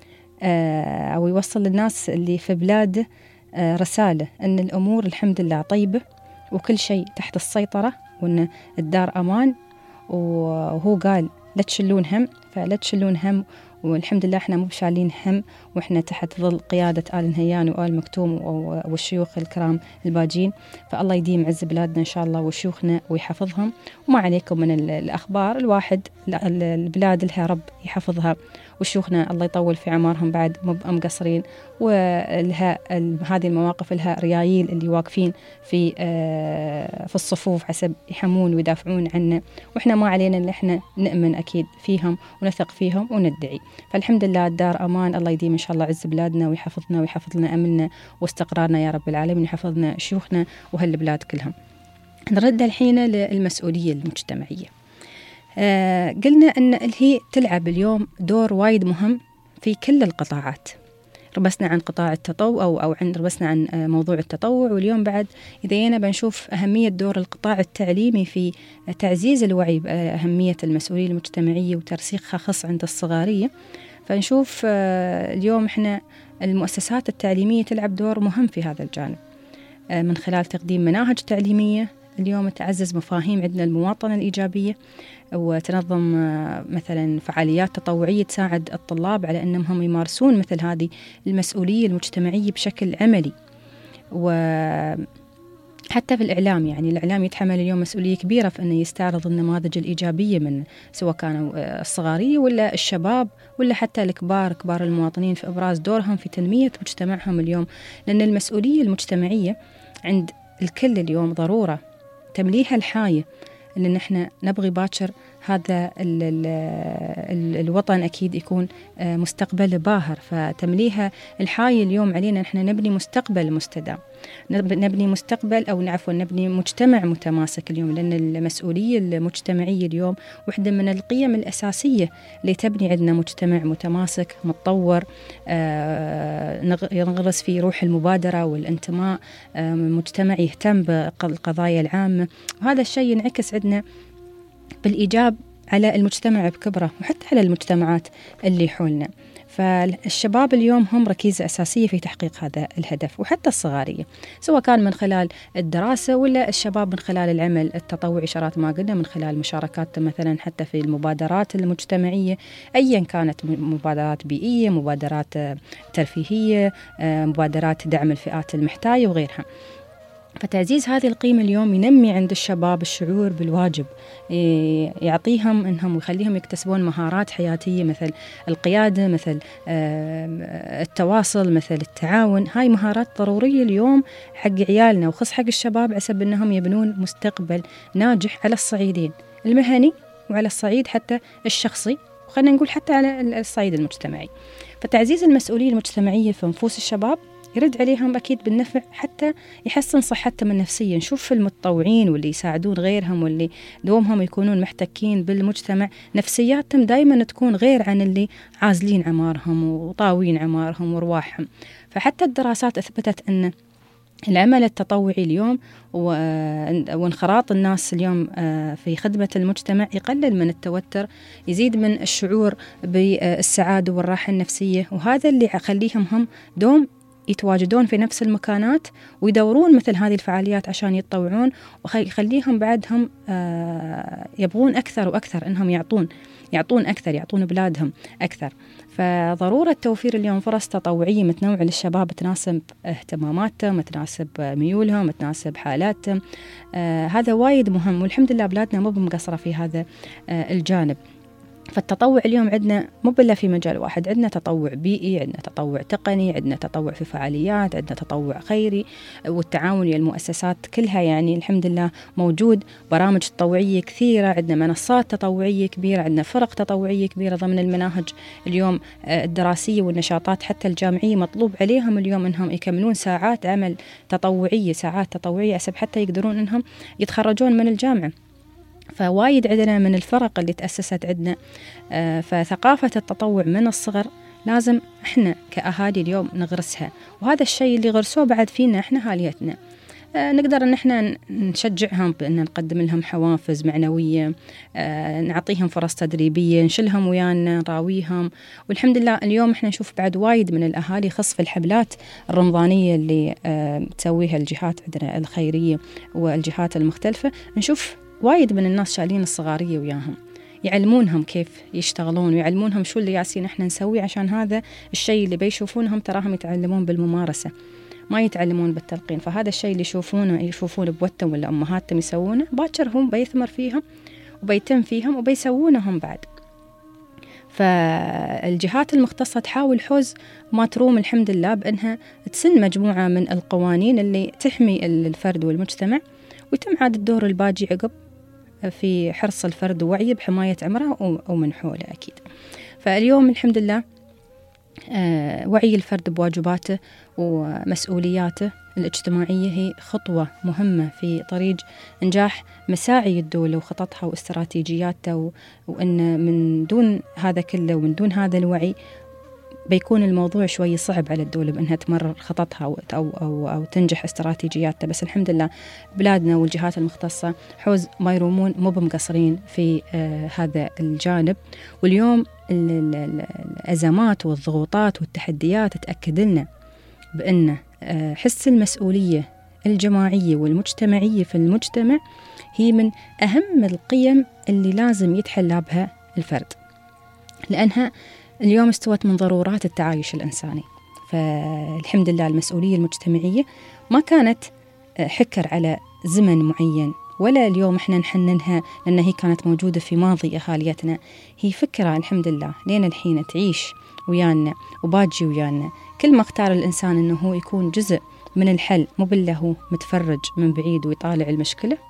أو يوصل للناس اللي في بلاده رسالة أن الأمور الحمد لله طيبة وكل شيء تحت السيطرة وأن الدار أمان. وهو قال لا تشلون هم، فلا تشلون هم، والحمد لله احنا مو بشالين هم، واحنا تحت ظل قيادة آل نهيان وآل مكتوم والشيوخ الكرام الباجين. فالله يديم عز بلادنا إن شاء الله وشيوخنا ويحفظهم. وما عليكم من الأخبار، الواحد البلاد لها رب يحفظها، وشيوخنا الله يطول في عمرهم بعد مو مقصرين، ولها هذه المواقف لها ريايل اللي واقفين في الصفوف حسب يحمون ويدافعون عنا، واحنا ما علينا ان احنا نؤمن اكيد فيهم ونثق فيهم وندعي. فالحمد لله الدار امان، الله يديم ان شاء الله عز بلادنا ويحفظنا ويحفظ لنا امننا واستقرارنا يا رب العالمين، يحفظنا شيوخنا وهالبلاد كلهم. نرد الحين للمسؤولية المجتمعية. قلنا أن هي تلعب اليوم دور وايد مهم في كل القطاعات. ربسنا عن قطاع التطوع أو ربسنا عن موضوع التطوع، واليوم بعد إذا بنشوف أهمية دور القطاع التعليمي في تعزيز الوعي بأهمية المسؤولية المجتمعية وترسيخها خاص عند الصغارية. فنشوف اليوم إحنا المؤسسات التعليمية تلعب دور مهم في هذا الجانب من خلال تقديم مناهج تعليمية اليوم تعزز مفاهيم عندنا المواطنة الإيجابية، وتنظم مثلا فعاليات تطوعية تساعد الطلاب على أنهم يمارسون مثل هذه المسؤولية المجتمعية بشكل عملي. وحتى في الإعلام، يعني الإعلام يتحمل اليوم مسؤولية كبيرة في أنه يستعرض النماذج الإيجابية من سواء كانوا الصغارية ولا الشباب ولا حتى الكبار، كبار المواطنين، في إبراز دورهم في تنمية مجتمعهم اليوم. لأن المسؤولية المجتمعية عند الكل اليوم ضرورة تمليها الحاية، لأن احنا نبغي باكر هذا الوطن أكيد يكون مستقبل باهر. فتمليها الحايل اليوم علينا نحن نبني مستقبل مستدام، نبني مستقبل أو نبني مجتمع متماسك اليوم، لأن المسؤولية المجتمعية اليوم واحدة من القيم الأساسية اللي تبني عندنا مجتمع متماسك متطور، نغرس فيه روح المبادرة والانتماء، مجتمع يهتم بالقضايا العامة، وهذا الشيء ينعكس عندنا بالإيجاب على المجتمع بكبره وحتى على المجتمعات اللي حولنا. فالشباب اليوم هم ركيزة أساسية في تحقيق هذا الهدف، وحتى الصغارية سواء كان من خلال الدراسة ولا الشباب من خلال العمل التطوعي، شرات ما قلنا من خلال مشاركات مثلا حتى في المبادرات المجتمعية أيا كانت، مبادرات بيئية، مبادرات ترفيهية، مبادرات دعم الفئات المحتاجة وغيرها. فتعزيز هذه القيمة اليوم ينمي عند الشباب الشعور بالواجب، يعطيهم أنهم ويخليهم يكتسبون مهارات حياتية مثل القيادة، مثل التواصل، مثل التعاون. هاي مهارات ضرورية اليوم حق عيالنا وخص حق الشباب عسب أنهم يبنون مستقبل ناجح على الصعيدين المهني وعلى الصعيد حتى الشخصي، وخلنا نقول حتى على الصعيد المجتمعي. فتعزيز المسؤولية المجتمعية في نفوس الشباب يرد عليهم أكيد بالنفع، حتى يحسن صحتهم النفسية. نشوف المتطوعين واللي يساعدون غيرهم واللي دومهم يكونون محتكين بالمجتمع نفسياتهم دايما تكون غير عن اللي عازلين عمارهم وطاوين عمارهم ورواحهم. فحتى الدراسات أثبتت أن العمل التطوعي اليوم وانخراط الناس اليوم في خدمة المجتمع يقلل من التوتر، يزيد من الشعور بالسعادة والراحة النفسية، وهذا اللي يخليهم هم دوم يتواجدون في نفس المكانات ويدورون مثل هذه الفعاليات عشان يتطوعون، ويخليهم بعدهم يبغون أكثر وأكثر أنهم يعطون أكثر، يعطون بلادهم أكثر. فضرورة توفير اليوم فرص تطوعية متنوعة للشباب تناسب اهتماماتهم، تناسب ميولهم، تناسب حالاتهم، هذا وايد مهم، والحمد لله بلادنا مو مقصرة في هذا الجانب. فالتطوع اليوم عندنا مو إلا في مجال واحد، عندنا تطوع بيئي، عندنا تطوع تقني، عندنا تطوع في فعاليات، عندنا تطوع خيري، والتعاون ويا المؤسسات كلها يعني الحمد لله موجود. برامج تطوعية كثيرة، عندنا منصات تطوعية كبيرة، عندنا فرق تطوعية كبيرة ضمن المناهج اليوم الدراسية والنشاطات حتى الجامعية مطلوب عليهم اليوم أنهم يكملون ساعات عمل تطوعية، ساعات تطوعية حتى يقدرون أنهم يتخرجون من الجامعة. فوايد عندنا من الفرق اللي تأسست عندنا. فثقافة التطوع من الصغر لازم احنا كأهالي اليوم نغرسها، وهذا الشيء اللي غرسوه بعد فينا احنا هاليتنا. نقدر ان احنا نشجعهم بان نقدم لهم حوافز معنوية، نعطيهم فرص تدريبية، نشلهم ويانا، نراويهم. والحمد لله اليوم احنا نشوف بعد وايد من الاهالي خص في الحملات الرمضانية اللي تسويها الجهات عندنا الخيرية والجهات المختلفة، نشوف وايد من الناس شالين الصغارية وياهم، يعلمونهم كيف يشتغلون ويعلمونهم شو اللي ياسين احنا نسوي، عشان هذا الشيء اللي بيشوفونهم تراهم يتعلمون بالممارسة ما يتعلمون بالتلقين. فهذا الشيء اللي يشوفون بوتهم ولا أمهاتهم يسوونه باكر هم بيثمر فيهم وبيتم فيهم وبيسوونهم بعد. فالجهات المختصة تحاول حوز ما تروم الحمد لله بأنها تسن مجموعة من القوانين اللي تحمي الفرد والمجتمع، ويتم عاد الدور الباجي عقب في حرص الفرد ووعيه بحماية عمره ومن حوله أكيد. فاليوم الحمد لله وعي الفرد بواجباته ومسؤولياته الاجتماعية هي خطوة مهمة في طريق إنجاح مساعي الدولة وخططها واستراتيجياتها، وأن من دون هذا كله ومن دون هذا الوعي بيكون الموضوع شوي صعب على الدولة بأنها تمرر خططها أو تنجح استراتيجياتها. بس الحمد لله بلادنا والجهات المختصة حوز ما يرومون مو بمقصرين في هذا الجانب. واليوم الأزمات والضغوطات والتحديات تأكد لنا بأن حس المسؤولية الجماعية والمجتمعية في المجتمع هي من أهم القيم اللي لازم يتحلى بها الفرد، لأنها اليوم استوت من ضرورات التعايش الإنساني. فالحمد لله المسؤولية المجتمعية ما كانت حكر على زمن معين، ولا اليوم احنا نحننها لأن هي كانت موجودة في ماضي أهاليتنا، هي فكرة الحمد لله لين الحين تعيش ويانا وباجي ويانا. كل ما اختار الإنسان أنه هو يكون جزء من الحل مو بالله هو متفرج من بعيد ويطالع المشكلة،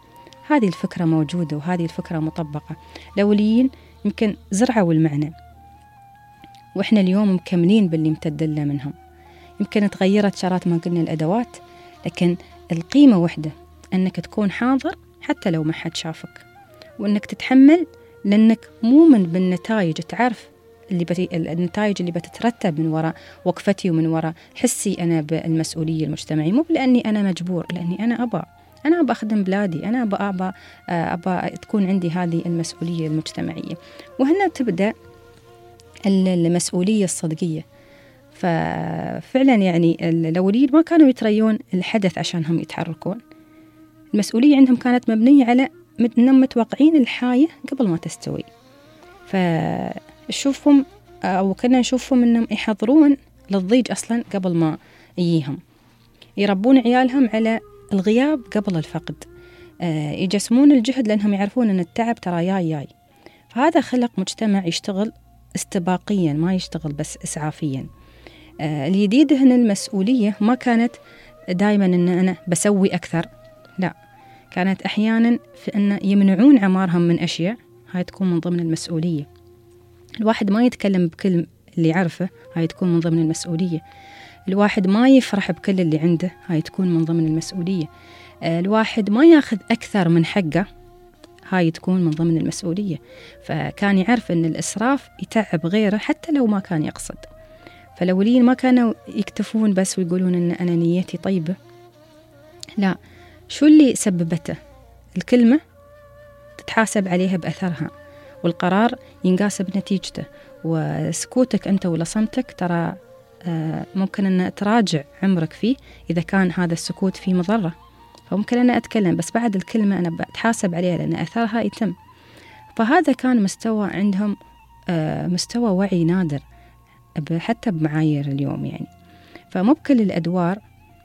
هذه الفكرة موجودة وهذه الفكرة مطبقة. الأوليين يمكن زرعوا المعنى، وإحنا اليوم مكملين باللي امتد لنا منهم. يمكن تغيرت شرات ما قلنا الأدوات، لكن القيمة وحدة، أنك تكون حاضر حتى لو ما حد شافك، وأنك تتحمل لأنك مؤمن بالنتائج، تعرف النتائج اللي بتترتب من وراء وقفتي ومن وراء حسي أنا بالمسؤولية المجتمعية. مو لأني أنا مجبور، لأني أنا أبى أخدم بلادي، أنا أبى تكون عندي هذه المسؤولية المجتمعية. وهنا تبدأ المسؤولية الصدقية. ففعلا يعني الأولين ما كانوا يتريون الحدث عشانهم يتحركون. المسؤولية عندهم كانت مبنية على أنهم متوقعين الحاجة قبل ما تستوي. فشوفهم أو كنا نشوفهم أنهم يحضرون للضيج أصلا قبل ما يجيهم، يربون عيالهم على الغياب قبل الفقد، يجسمون الجهد لأنهم يعرفون أن التعب ترى جاي. فهذا خلق مجتمع يشتغل استباقيا، ما يشتغل بس إسعافيا. الجديد هنا المسؤولية ما كانت دائما أن أنا بسوي أكثر، لا، كانت أحيانا في أن يمنعون عمارهم من أشياء، هاي تكون من ضمن المسؤولية. الواحد ما يتكلم بكل اللي يعرفه، هاي تكون من ضمن المسؤولية. الواحد ما يفرح بكل اللي عنده، هاي تكون من ضمن المسؤولية. الواحد ما ياخذ أكثر من حقه، هاي تكون من ضمن المسؤولية. فكان يعرف أن الإسراف يتعب غيره حتى لو ما كان يقصد. فالأولين ما كانوا يكتفون بس ويقولون أن أنا نيتي طيبة، لا، شو اللي سببته؟ الكلمة تتحاسب عليها بأثرها، والقرار ينقاس بنتيجته، وسكوتك أنت ولا صمتك ترى ممكن أن تراجع عمرك فيه إذا كان هذا السكوت فيه مضرة. فممكن أنا أتكلم بس بعد الكلمة أنا بتحاسب عليها لأن أثرها يتم. فهذا كان مستوى عندهم، مستوى وعي نادر حتى بمعايير اليوم يعني. فمو بكل الأدوار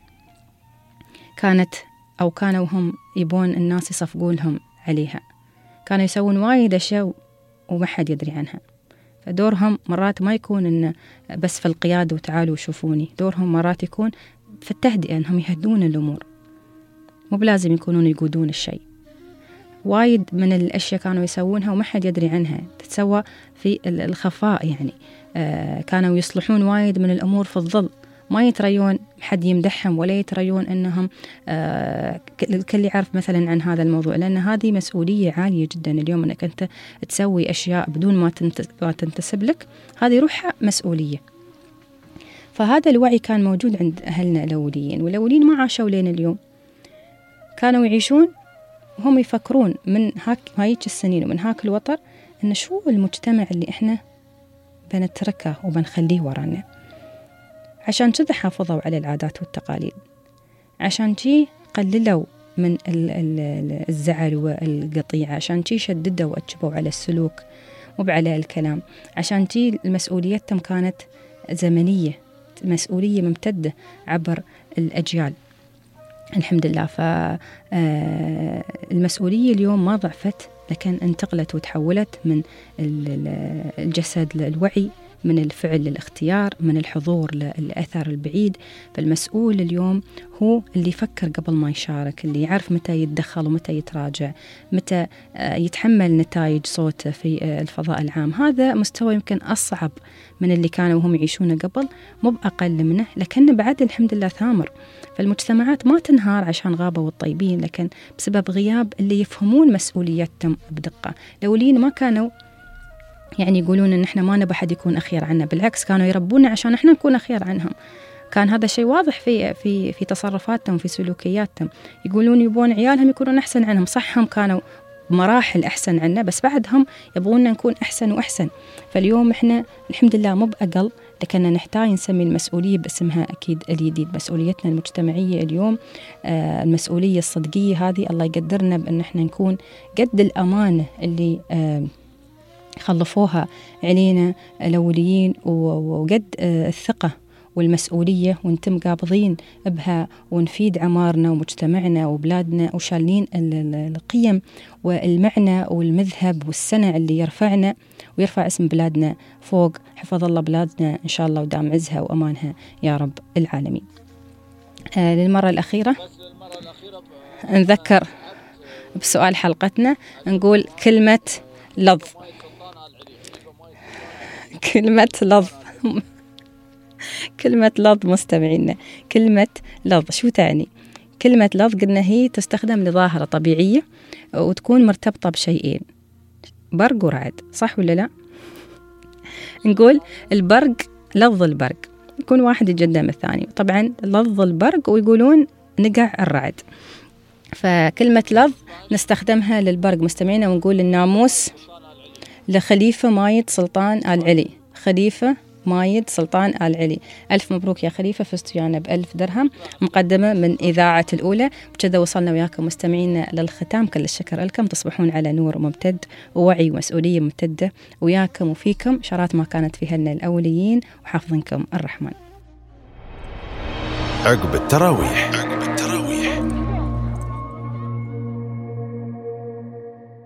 كانت أو كانوا هم يبون الناس يصفقون لهم عليها، كانوا يسوون وايد أشياء وما حد يدري عنها. فدورهم مرات ما يكون إن بس في القيادة وتعالوا شوفوني، دورهم مرات يكون في التهدئة، إنهم يهدون الأمور، مو بلازم يكونون يقودون الشيء. وايد من الأشياء كانوا يسوونها وما حد يدري عنها، تتسوى في الخفاء يعني. كانوا يصلحون وايد من الأمور في الظل، ما يتريون حد يمدحهم ولا يتريون أنهم الكل يعرف مثلا عن هذا الموضوع، لأن هذه مسؤولية عالية جدا. اليوم أنك أنت تسوي أشياء بدون ما تنتسب لك، هذه روحها مسؤولية. فهذا الوعي كان موجود عند أهلنا الأوليين، والأوليين ما عاشوا لين اليوم، كانوا يعيشون وهم يفكرون من هايك السنين ومن هاك الوطر إن شو المجتمع اللي إحنا بنتركه وبنخليه ورانا. عشان كذا حافظوا على العادات والتقاليد، عشان شي قللوا من الزعل والقطيعة، عشان شي شددوا وأتشبوا على السلوك وعلى الكلام، عشان شي مسؤوليتهم كانت زمنية، مسؤولية ممتدة عبر الأجيال الحمد لله. فالمسؤولية اليوم ما ضعفت، لكن انتقلت وتحولت من الجسد للوعي، من الفعل للاختيار، من الحضور للأثر البعيد. فالمسؤول اليوم هو اللي يفكر قبل ما يشارك، اللي يعرف متى يتدخل ومتى يتراجع، متى يتحمل نتائج صوته في الفضاء العام. هذا مستوى يمكن أصعب من اللي كانوا هم يعيشونه قبل، مو بأقل منه، لكن بعد الحمد لله ثامر. فالمجتمعات ما تنهار عشان غابوا الطيبين، لكن بسبب غياب اللي يفهمون مسؤوليتهم بدقة. الأولين ما كانوا يعني يقولون إن إحنا ما نبي حد يكون أخير عنا، بالعكس كانوا يربونا عشان إحنا نكون أخير عنهم. كان هذا شيء واضح في تصرفاتهم، في سلوكياتهم. يقولون يبون عيالهم يكونون أحسن عنهم، صح هم كانوا مراحل أحسن عنا، بس بعدهم يبغوننا نكون أحسن وأحسن. فاليوم إحنا الحمد لله مو بأقل، لكننا نحتاج نسمي المسؤولية باسمها أكيد الجديد، مسؤوليتنا المجتمعية اليوم، المسؤولية الصدقية هذه. الله يقدرنا بأن إحنا نكون قد الأمانة اللي خلفوها علينا الأوليين، وقد الثقة والمسؤولية، ونتم قابضين بها ونفيد عمارنا ومجتمعنا وبلادنا، وشالين القيم والمعنى والمذهب والسنة اللي يرفعنا ويرفع اسم بلادنا فوق. حفظ الله بلادنا إن شاء الله ودام عزها وأمانها يا رب العالمين. للمرة الأخيرة نذكر بسؤال حلقتنا. نقول كلمة لظ. كلمة لظ. كلمة لظ مستمعينا، كلمة لظ شو تعني؟ كلمة لظ قلنا هي تستخدم لظاهرة طبيعية وتكون مرتبطة بشيئين، برق ورعد، صح ولا لا؟ نقول البرق، لظ البرق، يكون واحد يقدم الثاني، طبعا لظ البرق ويقولون نقع الرعد. فكلمة لظ نستخدمها للبرق مستمعينا، ونقول الناموس لخليفة مايد سلطان آل علي. خليفة مايد سلطان آل علي، ألف مبروك يا خليفة، فزت ويانا ب1000 درهم مقدمة من إذاعة الأولى. بكذا وصلنا وياكم مستمعينا للختام، كل الشكر لكم، تصبحون على نور ممتد ووعي ومسؤولية ممتدة وياكم وفيكم شرات ما كانت فيها لنا الأوليين، وحافظنكم الرحمن. عقب التراويح.